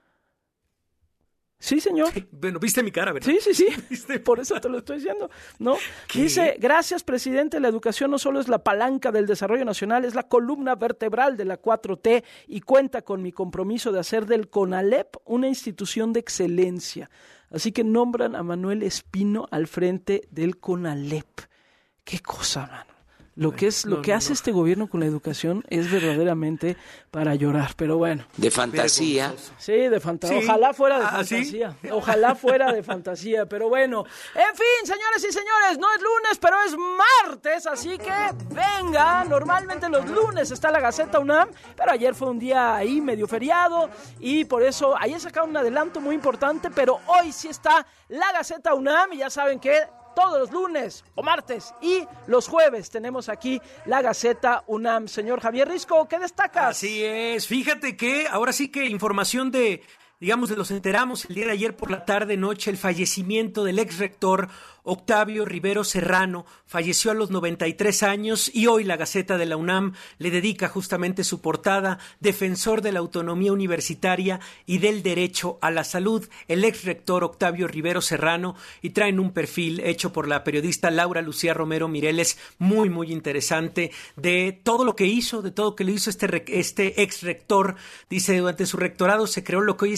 Sí, señor. Sí, bueno, viste mi cara, ¿verdad? Sí. Por eso te lo estoy diciendo, ¿no? ¿Qué? Dice, gracias, presidente, la educación no solo es la palanca del desarrollo nacional, es la columna vertebral de la 4T y cuenta con mi compromiso de hacer del CONALEP una institución de excelencia. Así que nombran a Manuel Espino al frente del CONALEP. Qué cosa, mano. Lo que hace este gobierno con la educación es verdaderamente para llorar, pero bueno. De fantasía. Sí, de fantasía. Ojalá fuera de fantasía. ¿Sí? Ojalá fuera de fantasía, pero bueno. En fin, señores y señores, no es lunes, pero es martes, así que venga. Normalmente los lunes está la Gaceta UNAM, pero ayer fue un día ahí medio feriado y por eso ayer sacaron un adelanto muy importante, pero hoy sí está la Gaceta UNAM y ya saben que todos los lunes o martes y los jueves tenemos aquí la Gaceta UNAM. Señor Javier Risco, ¿qué destacas? Así es, fíjate que ahora sí que información nos enteramos el día de ayer por la tarde-noche, el fallecimiento del ex rector Octavio Rivero Serrano. Falleció a los 93 años y hoy la Gaceta de la UNAM le dedica justamente su portada, defensor de la autonomía universitaria y del derecho a la salud, el ex rector Octavio Rivero Serrano, y traen un perfil hecho por la periodista Laura Lucía Romero Mireles, muy, muy interesante, de todo lo que hizo, este ex rector. Dice, durante su rectorado se creó lo que hoy es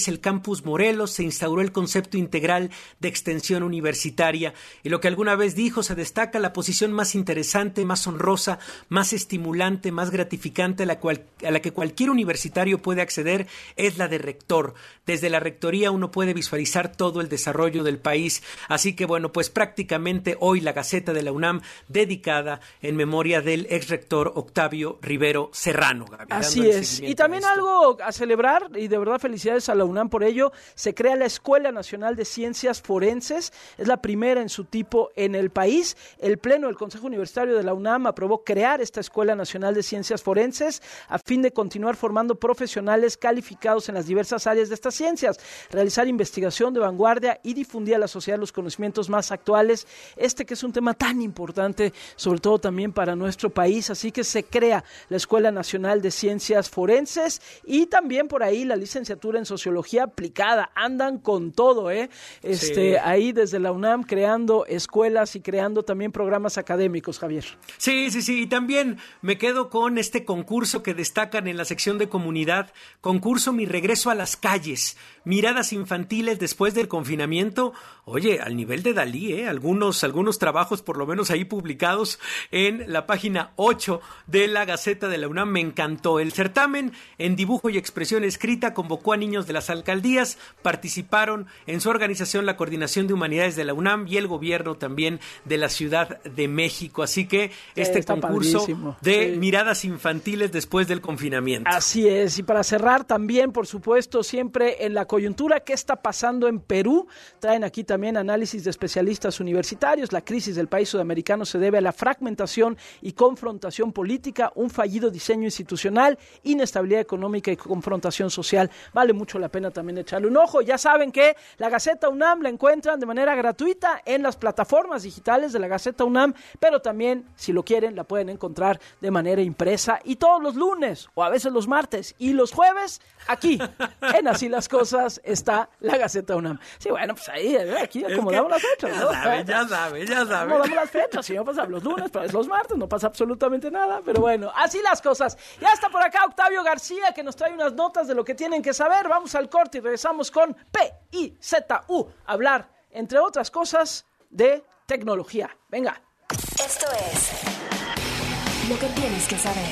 el Campus Morelos, se instauró el concepto integral de extensión universitaria. Y lo que alguna vez dijo, se destaca la posición más interesante, más honrosa, más estimulante, más gratificante a la que cualquier universitario puede acceder, es la de rector. Desde la rectoría uno puede visualizar todo el desarrollo del país. Así que bueno, pues prácticamente hoy la Gaceta de la UNAM dedicada en memoria del ex rector Octavio Rivero Serrano. Gaby, así es. Y también algo a celebrar, y de verdad felicidades a la UNAM por ello, se crea la Escuela Nacional de Ciencias Forenses, es la primera en su tipo en el país. El Pleno del Consejo Universitario de la UNAM aprobó crear esta Escuela Nacional de Ciencias Forenses a fin de continuar formando profesionales calificados en las diversas áreas de estas ciencias, realizar investigación de vanguardia y difundir a la sociedad los conocimientos más actuales, que es un tema tan importante, sobre todo también para nuestro país. Así que se crea la Escuela Nacional de Ciencias Forenses y también por ahí la licenciatura en Sociología Aplicada. Andan con todo, sí. Ahí desde la UNAM creando escuelas y creando también programas académicos, Javier. Sí, y también me quedo con este concurso que destacan en la sección de comunidad, concurso Mi Regreso a las Calles, miradas infantiles después del confinamiento. Oye, al nivel de Dalí, algunos trabajos por lo menos ahí publicados en la página 8 de la Gaceta de la UNAM. Me encantó. El certamen en dibujo y expresión escrita convocó a niños de las alcaldías, participaron en su organización la Coordinación de Humanidades de la UNAM y el gobierno también de la Ciudad de México. Así que este concurso de miradas infantiles después del confinamiento. Así es. Y para cerrar también, por supuesto, siempre en la coyuntura, ¿qué está pasando en Perú? Traen aquí también análisis de especialistas universitarios. La crisis del país sudamericano se debe a la fragmentación y confrontación política, un fallido diseño institucional, inestabilidad económica y confrontación social. Vale mucho la pena también echarle un ojo. Ya saben que la Gaceta UNAM la encuentran de manera gratuita en las plataformas digitales de la Gaceta UNAM, pero también, si lo quieren, la pueden encontrar de manera impresa y todos los lunes, o a veces los martes y los jueves, aquí, en Así las Cosas, está la Gaceta UNAM. Sí, bueno, pues ahí, aquí acomodamos las fechas, ¿no? Ya sabe. Acomodamos las fechas, si no pasa los lunes, pero es los martes, no pasa absolutamente nada, pero bueno, así las cosas. Ya está por acá Octavio García, que nos trae unas notas de lo que tienen que saber. Vamos al corte y regresamos con PIZU, hablar, entre otras cosas, de tecnología. Venga. Esto es lo que tienes que saber.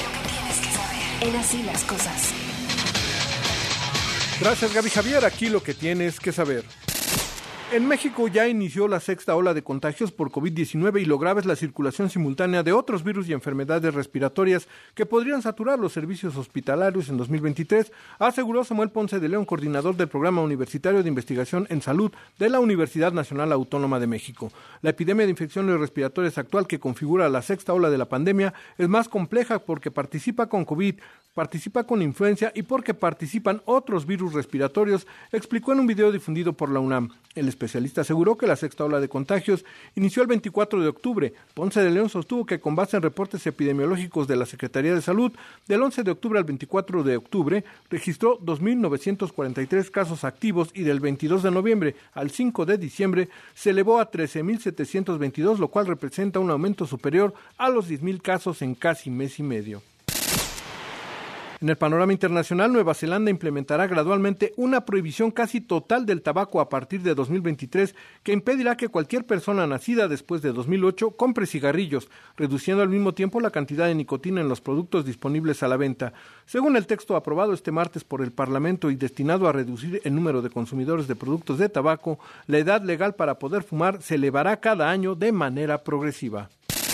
En Así las Cosas. Gracias, Gaby Javier. Aquí lo que tienes que saber. En México ya inició la sexta ola de contagios por COVID-19 y lo grave es la circulación simultánea de otros virus y enfermedades respiratorias que podrían saturar los servicios hospitalarios en 2023, aseguró Samuel Ponce de León, coordinador del Programa Universitario de Investigación en Salud de la Universidad Nacional Autónoma de México. La epidemia de infecciones respiratorias actual que configura la sexta ola de la pandemia es más compleja porque participa con COVID, participa con influenza y porque participan otros virus respiratorios, explicó en un video difundido por la UNAM. El especialista aseguró que la sexta ola de contagios inició el 24 de octubre. Ponce de León sostuvo que con base en reportes epidemiológicos de la Secretaría de Salud, del 11 de octubre al 24 de octubre, registró 2.943 casos activos y del 22 de noviembre al 5 de diciembre se elevó a 13.722, lo cual representa un aumento superior a los 10.000 casos en casi mes y medio. En el panorama internacional, Nueva Zelanda implementará gradualmente una prohibición casi total del tabaco a partir de 2023 que impedirá que cualquier persona nacida después de 2008 compre cigarrillos, reduciendo al mismo tiempo la cantidad de nicotina en los productos disponibles a la venta. Según el texto aprobado este martes por el Parlamento y destinado a reducir el número de consumidores de productos de tabaco, la edad legal para poder fumar se elevará cada año de manera progresiva.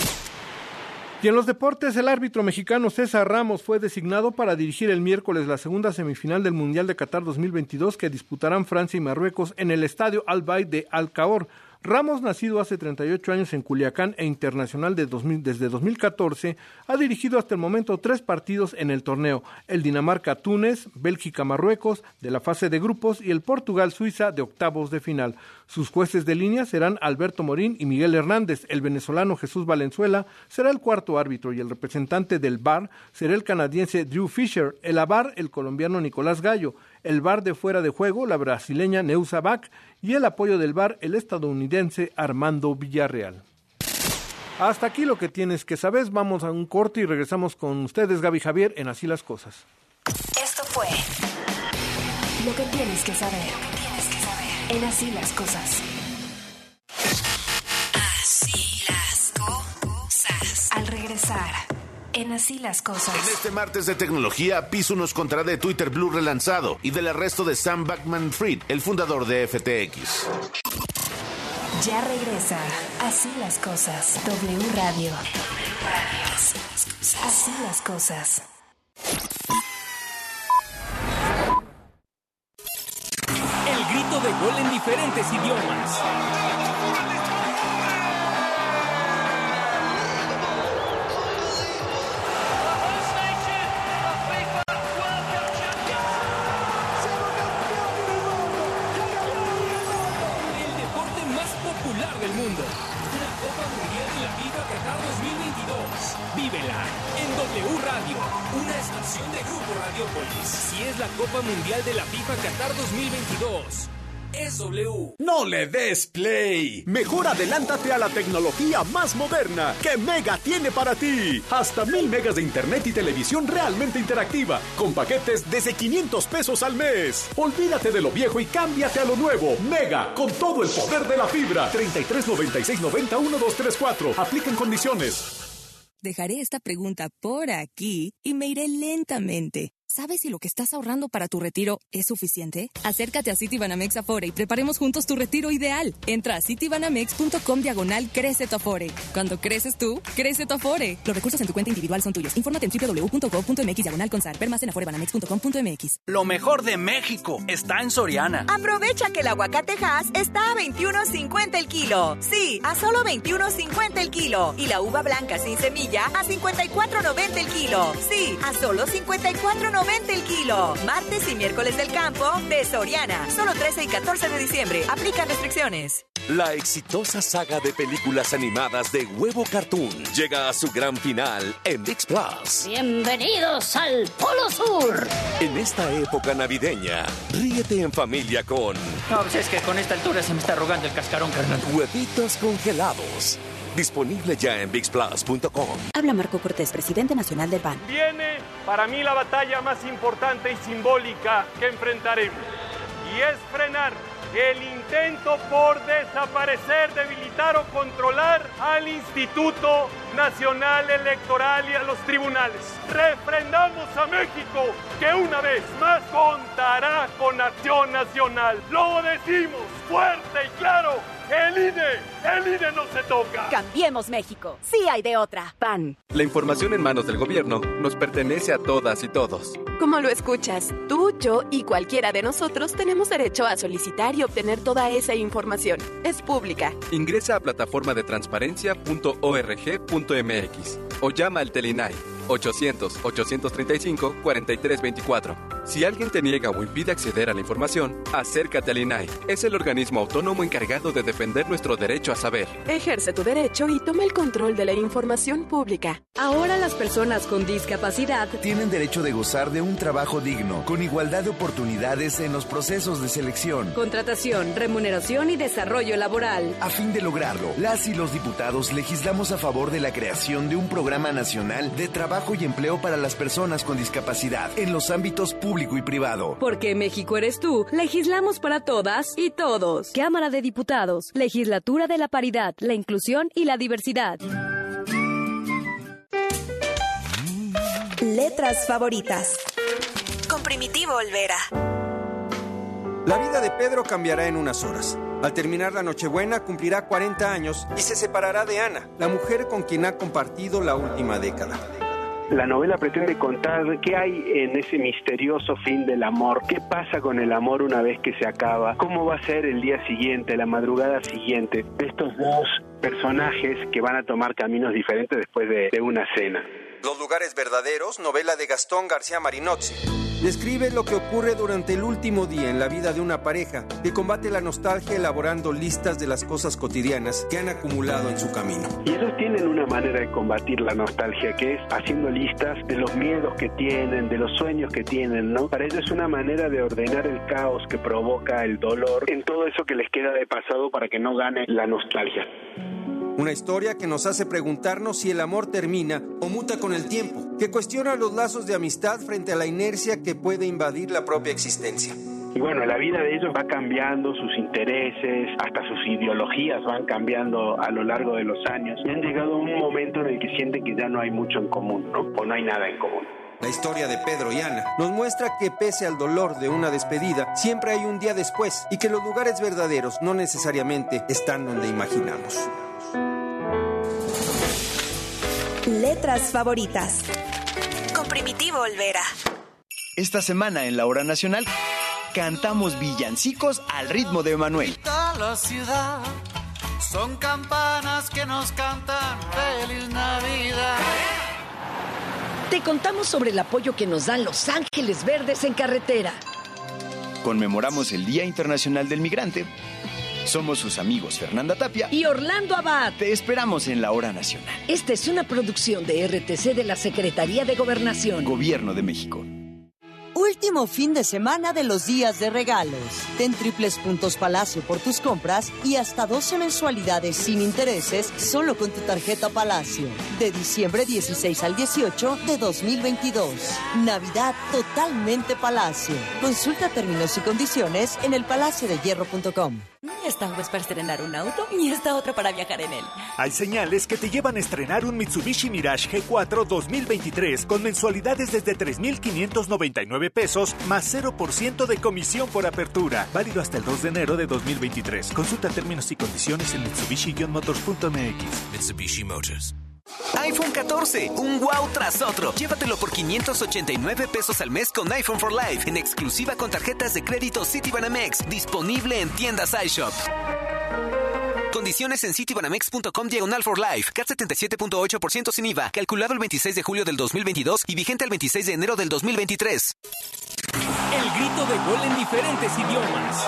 Y en los deportes, el árbitro mexicano César Ramos fue designado para dirigir el miércoles la segunda semifinal del Mundial de Qatar 2022 que disputarán Francia y Marruecos en el estadio Al Bayt de Al Khor. Ramos, nacido hace 38 años en Culiacán e internacional desde 2014, ha dirigido hasta el momento 3 partidos en el torneo: el Dinamarca-Túnez, Bélgica-Marruecos de la fase de grupos y el Portugal-Suiza de octavos de final. Sus jueces de línea serán Alberto Morín y Miguel Hernández. El venezolano Jesús Valenzuela será el cuarto árbitro y el representante del VAR será el canadiense Drew Fisher, el AVAR el colombiano Nicolás Gallo, el VAR de fuera de juego la brasileña Neusa Bach y el apoyo del VAR el estadounidense Armando Villarreal. Hasta aquí lo que tienes que saber. Vamos a un corte y regresamos con ustedes, Gaby Javier, en Así las Cosas. Esto fue Lo que tienes que saber. En Así las Cosas. Así las cosas. Al regresar, en Así las Cosas. En este martes de tecnología, Pisu nos contará de Twitter Blue relanzado y del arresto de Sam Bankman-Fried, el fundador de FTX. Ya regresa Así las Cosas. W Radio. Así las Cosas. El grito de gol en diferentes idiomas. El deporte más popular del mundo. La Copa Mundial de la FIFA Qatar 2022. Vívela en W Radio, una estación de Grupo Radiopolis. Si es la Copa Mundial de la FIFA Qatar 2022, es W. ¡No le des play! Mejor adelántate a la tecnología más moderna que Mega tiene para ti. Hasta 1000 megas de internet y televisión realmente interactiva, con paquetes desde 500 pesos al mes. Olvídate de lo viejo y cámbiate a lo nuevo. Mega, con todo el poder de la fibra. 33 96 90 1234. Aplican condiciones. Dejaré esta pregunta por aquí y me iré lentamente. ¿Sabes si lo que estás ahorrando para tu retiro es suficiente? Acércate a Citibanamex Afore y preparemos juntos tu retiro ideal. Entra a citibanamex.com/crece tu Afore. Cuando creces tú, crece tu Afore. Los recursos en tu cuenta individual son tuyos. Infórmate en www.gov.mx/consar. Ver más en aforebanamex.com.mx. Lo mejor de México está en Soriana. Aprovecha que el aguacate Hass está a $21.50 el kilo. Sí, a solo $21.50 el kilo. Y la uva blanca sin semilla a $54.90 el kilo. Sí, a solo $54.90 el kilo. Martes y miércoles del campo de Soriana. Solo 13 y 14 de diciembre. Aplican restricciones. La exitosa saga de películas animadas de Huevo Cartoon llega a su gran final en ViX Plus. Bienvenidos al Polo Sur. En esta época navideña, ríete en familia con... No, pues es que con esta altura se me está arrugando el cascarón, carnal. Huevitos congelados. Disponible ya en ViXPlus.com. Habla Marco Cortés, presidente nacional del PAN. Viene para mí la batalla más importante y simbólica que enfrentaremos. Y es frenar el intento por desaparecer, debilitar o controlar al Instituto Nacional Electoral y a los tribunales. Refrendamos a México, que una vez más contará con acción nacional. Lo decimos fuerte y claro. El INE no se toca. Cambiemos México. Sí hay de otra. PAN. La información en manos del gobierno nos pertenece a todas y todos. Como lo escuchas, tú, yo y cualquiera de nosotros tenemos derecho a solicitar y obtener toda esa información. Es pública. Ingresa a plataformadetransparencia.org.mx o llama al Telinai 800-835-4324. Si alguien te niega o impide acceder a la información, acércate al INAI. Es el organismo autónomo encargado de defender nuestro derecho a saber. Ejerce tu derecho y toma el control de la información pública. Ahora las personas con discapacidad tienen derecho de gozar de un trabajo digno, con igualdad de oportunidades en los procesos de selección, contratación, remuneración y desarrollo laboral. A fin de lograrlo, las y los diputados legislamos a favor de la creación de un programa nacional de trabajo y empleo para las personas con discapacidad en los ámbitos público y privado. Porque México eres tú, legislamos para todas y todos. Cámara de Diputados, Legislatura de la Paridad, la Inclusión y la Diversidad. Letras favoritas. Con Primitivo Olvera. La vida de Pedro cambiará en unas horas. Al terminar la Nochebuena cumplirá 40 años y se separará de Ana, la mujer con quien ha compartido la última década. La novela pretende contar qué hay en ese misterioso fin del amor, qué pasa con el amor una vez que se acaba, cómo va a ser el día siguiente, la madrugada siguiente, de estos dos personajes que van a tomar caminos diferentes después de una cena. Los lugares verdaderos, novela de Gastón García Marinozzi. Describe lo que ocurre durante el último día en la vida de una pareja que combate la nostalgia elaborando listas de las cosas cotidianas que han acumulado en su camino. Y ellos tienen una manera de combatir la nostalgia, que es haciendo listas de los miedos que tienen, de los sueños que tienen, ¿no? Para ellos es una manera de ordenar el caos que provoca el dolor en todo eso que les queda de pasado para que no gane la nostalgia. Una historia que nos hace preguntarnos si el amor termina o muta con el tiempo, que cuestiona los lazos de amistad frente a la inercia que puede invadir la propia existencia. Y bueno, la vida de ellos va cambiando, sus intereses, hasta sus ideologías van cambiando a lo largo de los años. Y han llegado a un momento en el que sienten que ya no hay mucho en común, ¿no? O no hay nada en común. La historia de Pedro y Ana nos muestra que pese al dolor de una despedida, siempre hay un día después y que los lugares verdaderos no necesariamente están donde imaginamos. Letras favoritas. Con Primitivo Olvera. Esta semana en la Hora Nacional cantamos villancicos al ritmo de Manuel. La ciudad son campanas que nos cantan Feliz Navidad. Te contamos sobre el apoyo que nos dan Los Ángeles Verdes en carretera. Conmemoramos el Día Internacional del Migrante. Somos sus amigos Fernanda Tapia y Orlando Abad. Te esperamos en la Hora Nacional. Esta es una producción de RTC de la Secretaría de Gobernación. Gobierno de México. Último fin de semana de los días de regalos. Ten triples puntos Palacio por tus compras y hasta 12 mensualidades sin intereses solo con tu tarjeta Palacio. De diciembre 16 al 18 de 2022. Navidad totalmente Palacio. Consulta términos y condiciones en elpalaciodehierro.com. Ni esta es para estrenar un auto, ni esta otra para viajar en él. Hay señales que te llevan a estrenar un Mitsubishi Mirage G4 2023 con mensualidades desde 3,599 pesos más 0% de comisión por apertura. Válido hasta el 2 de enero de 2023. Consulta términos y condiciones en Mitsubishi-motors.mx. Mitsubishi Motors. iPhone 14, un wow tras otro. Llévatelo por 589 pesos al mes con iPhone for Life, en exclusiva con tarjetas de crédito Citibanamex, disponible en tiendas iShop. Condiciones en citibanamex.com/for-life. CAT 77.8% sin IVA. Calculado el 26 de julio del 2022 y vigente el 26 de enero del 2023. El grito de gol en diferentes idiomas.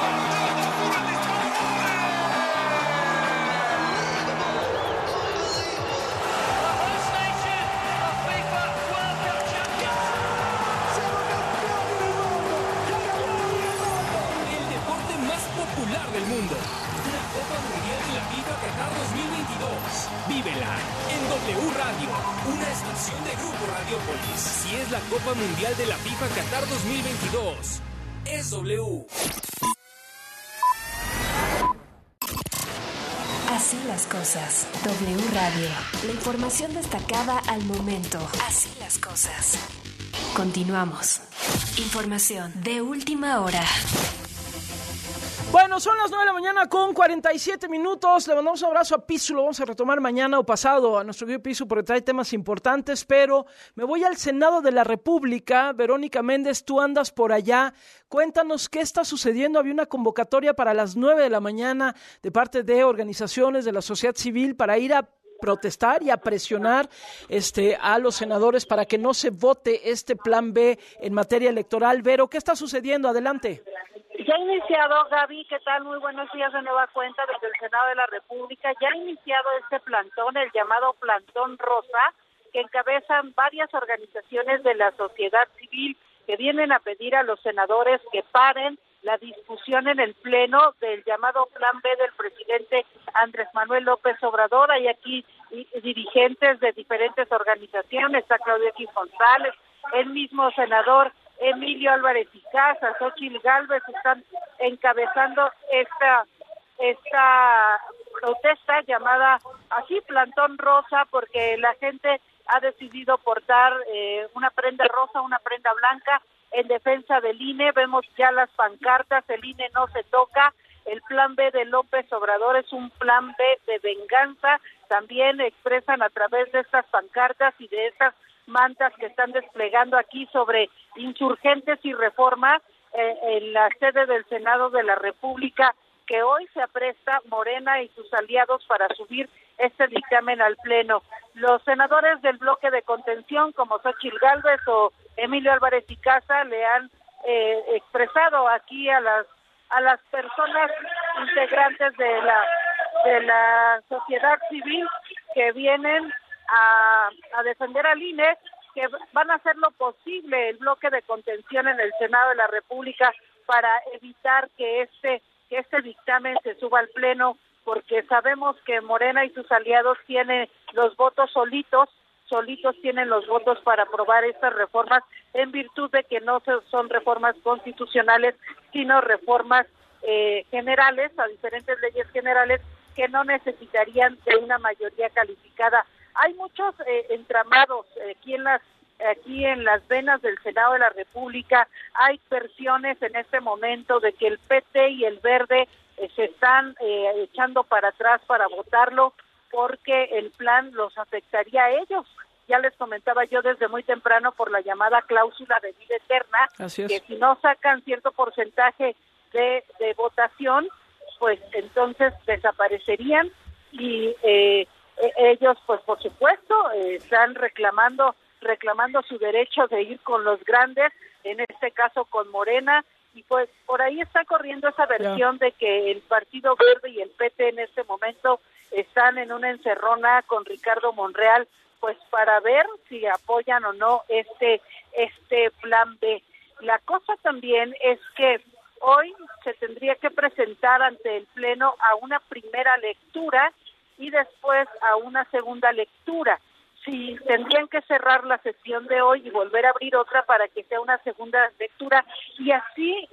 Del mundo. La Copa Mundial de la FIFA Qatar 2022. Vívela en W Radio, una estación de Grupo Radiopolis. Si es la Copa Mundial de la FIFA Qatar 2022, es W. Así las cosas. W Radio. La información destacada al momento. Así las cosas. Continuamos. Información de última hora. Bueno, son las 9 de la mañana con 47 minutos. Le mandamos un abrazo a Pisu. Lo vamos a retomar mañana o pasado a nuestro querido Pisu porque trae temas importantes. Pero me voy al Senado de la República. Verónica Méndez, tú andas por allá. Cuéntanos qué está sucediendo. Había una convocatoria para las 9 de la mañana de parte de organizaciones de la sociedad civil para ir a protestar y a presionar a los senadores para que no se vote este plan B en materia electoral. Vero, ¿qué está sucediendo? Adelante. Ya ha iniciado, Gaby, ¿qué tal? Muy buenos días de nueva cuenta desde el Senado de la República. Ya ha iniciado este plantón, el llamado Plantón Rosa, que encabezan varias organizaciones de la sociedad civil que vienen a pedir a los senadores que paren la discusión en el Pleno del llamado Plan B del presidente Andrés Manuel López Obrador. Hay aquí dirigentes de diferentes organizaciones, está Claudio X González, el mismo senador Emilio Álvarez y Casas, Xochitl Gálvez, están encabezando esta protesta llamada así Plantón Rosa, porque la gente ha decidido portar una prenda rosa, una prenda blanca en defensa del INE. Vemos ya las pancartas, el INE no se toca, el plan B de López Obrador es un plan B de venganza. También expresan a través de estas pancartas y de estas mantas que están desplegando aquí sobre insurgentes y reforma en la sede del Senado de la República, que hoy se apresta Morena y sus aliados para subir este dictamen al Pleno. Los senadores del bloque de contención, como Xochitl Gálvez o Emilio Álvarez y Casa, le han expresado aquí a las personas integrantes de la sociedad civil que vienen a defender al INE, que van a hacer lo posible el bloque de contención en el Senado de la República para evitar que este dictamen se suba al Pleno, porque sabemos que Morena y sus aliados tienen los votos solitos solitos tienen los votos para aprobar estas reformas en virtud de que no son reformas constitucionales, sino reformas generales, a diferentes leyes generales que no necesitarían de una mayoría calificada. Hay muchos entramados aquí en las venas del Senado de la República. Hay versiones en este momento de que el PT y el Verde se están echando para atrás para votarlo porque el plan los afectaría a ellos. Ya les comentaba yo desde muy temprano por la llamada cláusula de vida eterna, que si no sacan cierto porcentaje de votación, pues entonces desaparecerían y ellos, pues por supuesto, están reclamando su derecho de ir con los grandes, en este caso con Morena, y pues por ahí está corriendo esa versión de que el Partido Verde y el PT en este momento están en una encerrona con Ricardo Monreal, pues para ver si apoyan o no este plan B. La cosa también es que hoy se tendría que presentar ante el Pleno a una primera lectura y después a una segunda lectura. Si tendrían que cerrar la sesión de hoy y volver a abrir otra para que sea una segunda lectura, y así,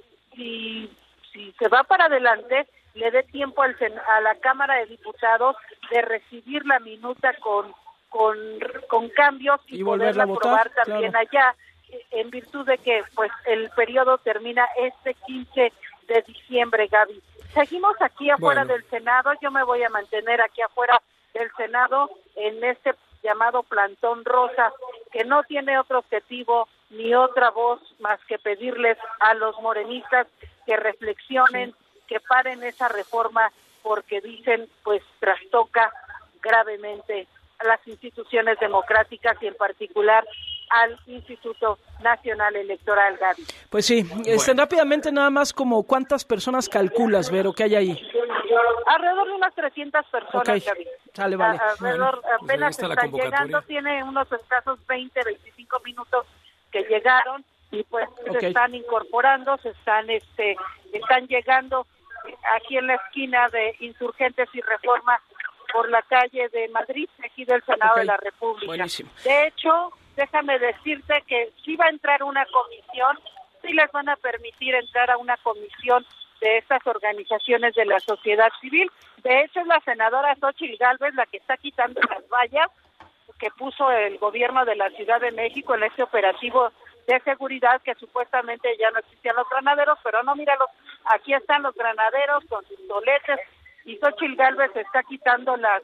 si se va para adelante, le dé tiempo a la Cámara de Diputados de recibir la minuta con cambios y poderla aprobar también allá, en virtud de que pues el periodo termina este 15 de diciembre, Gaby. Seguimos aquí afuera del Senado, yo me voy a mantener aquí afuera del Senado en este llamado plantón rosa, que no tiene otro objetivo ni otra voz más que pedirles a los morenistas que reflexionen, que paren esa reforma, porque dicen, pues trastoca gravemente a las instituciones democráticas y en particular al Instituto Nacional Electoral, Gaby. Pues sí, rápidamente nada más, como ¿cuántas personas calculas, Vero, que hay ahí? Alrededor de unas 300 personas, Gaby. Sale, vale. Alrededor, apenas están llegando, tiene unos escasos 20, 25 minutos que llegaron y pues se están incorporando, están llegando aquí en la esquina de Insurgentes y Reforma por la calle de Madrid, aquí del Senado de la República. Buenísimo. De hecho, déjame decirte que si va a entrar una comisión, sí les van a permitir entrar a una comisión de estas organizaciones de la sociedad civil. De hecho, es la senadora Xóchitl Gálvez la que está quitando las vallas que puso el gobierno de la Ciudad de México en este operativo de seguridad, que supuestamente ya no existían los granaderos, pero no, míralos, aquí están los granaderos con sus toletes, y Xóchitl Gálvez está quitando las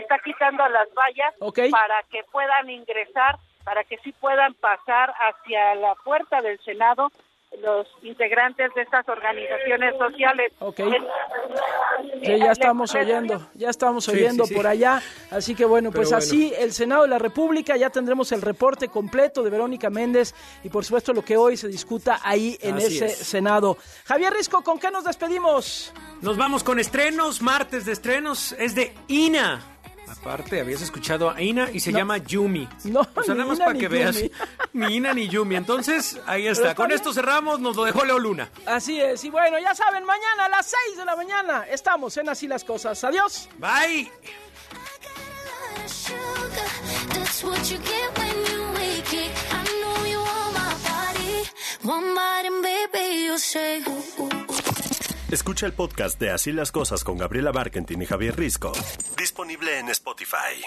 vallas para que puedan ingresar, para que sí puedan pasar hacia la puerta del Senado los integrantes de estas organizaciones sociales. Sí, ya estamos oyendo por allá, así que bueno, pues así el Senado de la República, ya tendremos el reporte completo de Verónica Méndez y por supuesto lo que hoy se discuta ahí en Senado. Javier Risco, ¿con qué nos despedimos? Nos vamos con estrenos, martes de estrenos, es de Ina. Aparte, habías escuchado a Ina y se llama Yumi. No, o sea, nada más para que veas. Ni Ina ni Yumi. Entonces, ahí está. Con esto cerramos, nos lo dejó Leo Luna. Así es. Y bueno, ya saben, mañana a las 6 de la mañana estamos en Así las Cosas. Adiós. Bye. Escucha el podcast de Así las Cosas con Gabriela Barkentin y Javier Risco. Disponible en Spotify.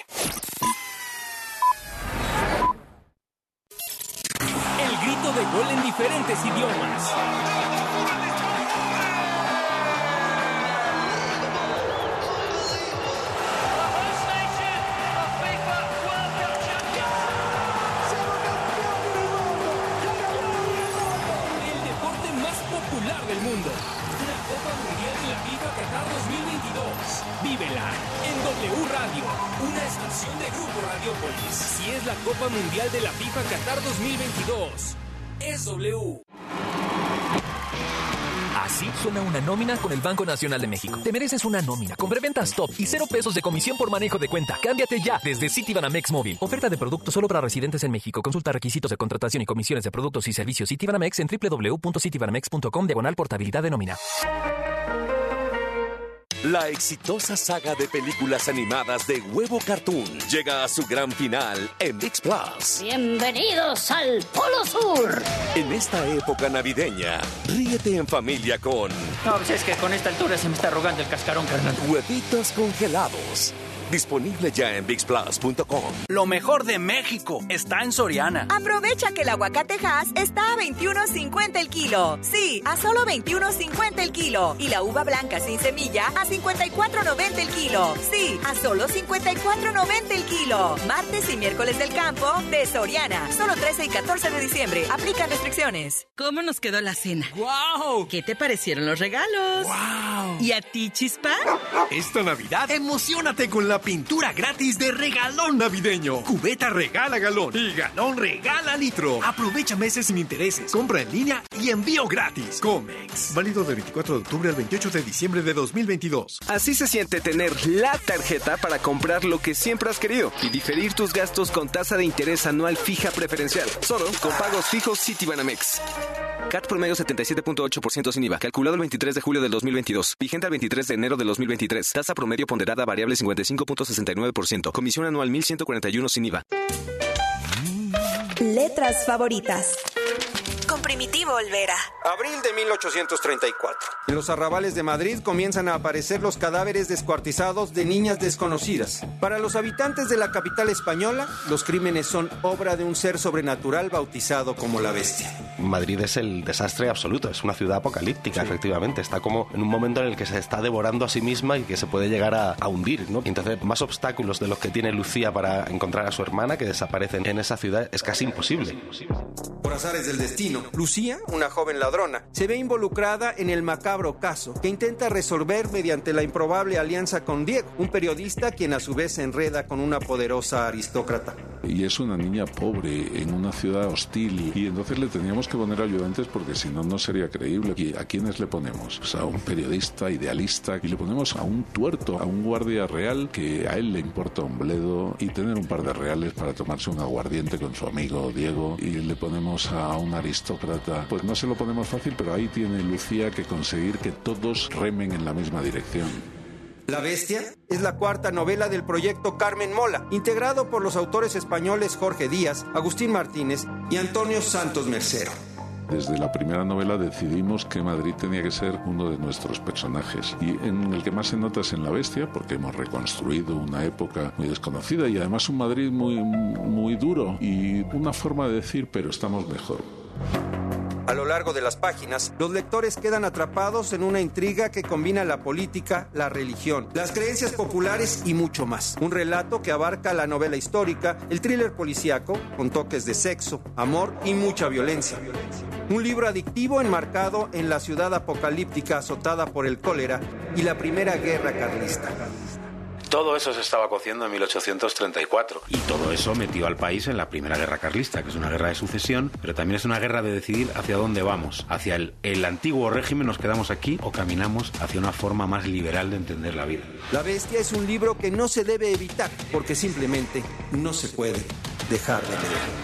El grito de gol en diferentes idiomas. El deporte más popular del mundo. La Copa Mundial de la FIFA Qatar 2022. Vívela en W Radio, una estación de Grupo Radiopolis. Si es la Copa Mundial de la FIFA Qatar 2022, es W. Así suena una nómina con el Banco Nacional de México. Te mereces una nómina con preventas top y 0 pesos de comisión por manejo de cuenta. Cámbiate ya desde Citibanamex Móvil. Oferta de producto solo para residentes en México. Consulta requisitos de contratación y comisiones de productos y servicios Citibanamex en www.citibanamex.com/portabilidad de nómina. La exitosa saga de películas animadas de Huevo Cartoon llega a su gran final en ViX Plus. ¡Bienvenidos al Polo Sur! En esta época navideña, ríete en familia con... No, pues es que con esta altura se me está arrugando el cascarón, carnal. Huevitos congelados. Disponible ya en ViXPlus.com. Lo mejor de México está en Soriana. Aprovecha que el aguacate Hass está a $21.50 el kilo. Sí, a solo $21.50 el kilo. Y la uva blanca sin semilla a $54.90 el kilo. Sí, a solo $54.90 el kilo. Martes y miércoles del campo de Soriana. Solo 13 y 14 de diciembre. Aplican restricciones. ¿Cómo nos quedó la cena? ¡Guau! ¿Qué te parecieron los regalos? ¡Guau! ¿Y a ti, Chispa? Esta Navidad, emociónate con la pintura gratis de Regalón Navideño. Cubeta regala galón y galón regala litro. Aprovecha meses sin intereses, compra en línea y envío gratis. Comex. Válido del 24 de octubre al 28 de diciembre de 2022. Así se siente tener la tarjeta para comprar lo que siempre has querido y diferir tus gastos con tasa de interés anual fija preferencial. Solo con pagos fijos Citibanamex. CAT promedio 77.8% sin IVA. Calculado el 23 de julio del 2022. Vigente al 23 de enero del 2023. Tasa promedio ponderada variable 55.69%. Comisión anual 1,141 sin IVA. Letras favoritas. Con Primitivo Olvera. Abril de 1834. En los arrabales de Madrid comienzan a aparecer los cadáveres descuartizados de niñas desconocidas. Para los habitantes de la capital española, los crímenes son obra de un ser sobrenatural bautizado como la Bestia. Madrid es el desastre absoluto, es una ciudad apocalíptica, sí. Efectivamente. Está como en un momento en el que se está devorando a sí misma y que se puede llegar a hundir, ¿no? Y entonces, más obstáculos de los que tiene Lucía para encontrar a su hermana, que desaparecen en esa ciudad, es casi imposible. Por azares del destino, Lucía, una joven ladrona, se ve involucrada en el macabro caso que intenta resolver mediante la improbable alianza con Diego, un periodista quien a su vez se enreda con una poderosa aristócrata. Y es una niña pobre en una ciudad hostil y entonces le teníamos que poner ayudantes porque si no, no sería creíble. ¿Y a quiénes le ponemos? Pues a un periodista idealista y le ponemos a un tuerto, a un guardia real que a él le importa un bledo y tener un par de reales para tomarse un aguardiente con su amigo Diego, y le ponemos a un aristócrata. Pues no se lo ponemos fácil, pero ahí tiene Lucía que conseguir que todos remen en la misma dirección. La Bestia es la cuarta novela del proyecto Carmen Mola, integrado por los autores españoles Jorge Díaz, Agustín Martínez y Antonio Santos Mercero. Desde la primera novela decidimos que Madrid tenía que ser uno de nuestros personajes, y en el que más se nota es en La Bestia, porque hemos reconstruido una época muy desconocida y además un Madrid muy duro y una forma de decir, pero estamos mejor. A lo largo de las páginas, los lectores quedan atrapados en una intriga que combina la política, la religión, las creencias populares y mucho más. Un relato que abarca la novela histórica, el thriller policíaco, con toques de sexo, amor y mucha violencia. Un libro adictivo enmarcado en la ciudad apocalíptica azotada por el cólera y la Primera Guerra Carlista. Todo eso se estaba cociendo en 1834 y todo eso metió al país en la Primera Guerra Carlista, que es una guerra de sucesión, pero también es una guerra de decidir hacia dónde vamos. Hacia el antiguo régimen, nos quedamos aquí, o caminamos hacia una forma más liberal de entender la vida. La Bestia es un libro que no se debe evitar, porque simplemente no se puede dejar de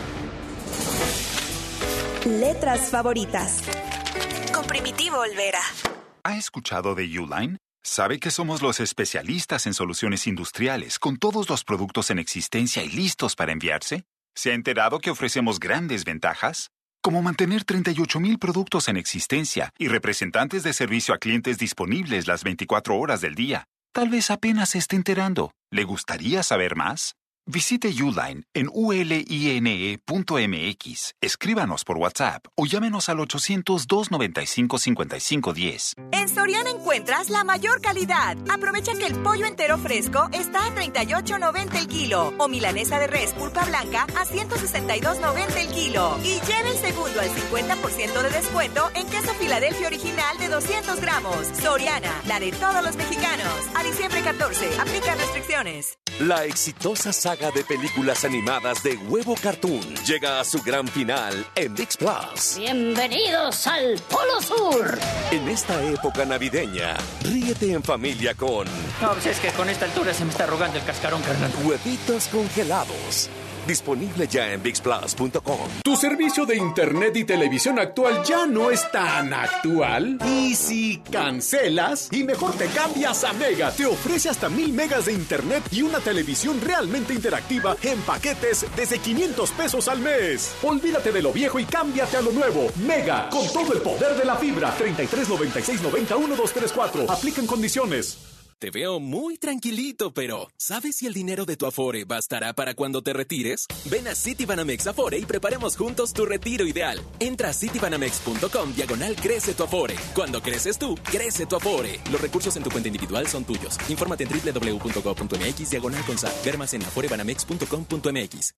leer. Letras favoritas. Con Primitivo Olvera. ¿Ha escuchado de Uline? Sabe que somos los especialistas en soluciones industriales, con todos los productos en existencia y listos para enviarse. ¿Se ha enterado que ofrecemos grandes ventajas? Como mantener 38,000 productos en existencia y representantes de servicio a clientes disponibles las 24 horas del día. Tal vez apenas se esté enterando. ¿Le gustaría saber más? Visite Uline en uline.mx, escríbanos por WhatsApp o llámenos al 800-295-5510. En Soriana encuentras la mayor calidad. Aprovecha que el pollo entero fresco está a $38.90 el kilo o milanesa de res pulpa blanca a $162.90 el kilo. Y lleve el segundo al 50% de descuento en queso Filadelfia original de 200 gramos. Soriana, la de todos los mexicanos. A diciembre 14, aplica restricciones. La exitosa saga de películas animadas de Huevo Cartoon llega a su gran final en ViX Plus. ¡Bienvenidos al Polo Sur! En esta época navideña, ríete en familia con... No, pues es que con esta altura se me está arrugando el cascarón, carnal. Huevitos congelados. Disponible ya en VixPlus.com. ¿Tu servicio de internet y televisión actual ya no es tan actual? ¿Y si cancelas? Y mejor te cambias a Mega. Te ofrece hasta 1000 megas de internet y una televisión realmente interactiva en paquetes desde 500 pesos al mes. Olvídate de lo viejo y cámbiate a lo nuevo. Mega, con todo el poder de la fibra. 33 96 90 1234. Aplican condiciones. Te veo muy tranquilito, pero ¿sabes si el dinero de tu Afore bastará para cuando te retires? Ven a Citibanamex Afore y preparemos juntos tu retiro ideal. Entra a citibanamex.com/crece tu Afore. Cuando creces tú, crece tu Afore. Los recursos en tu cuenta individual son tuyos. Infórmate en www.go.mx/CONSA. Ver más en aforebanamex.com.mx.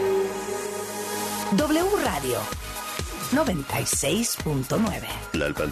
W Radio 96.9. La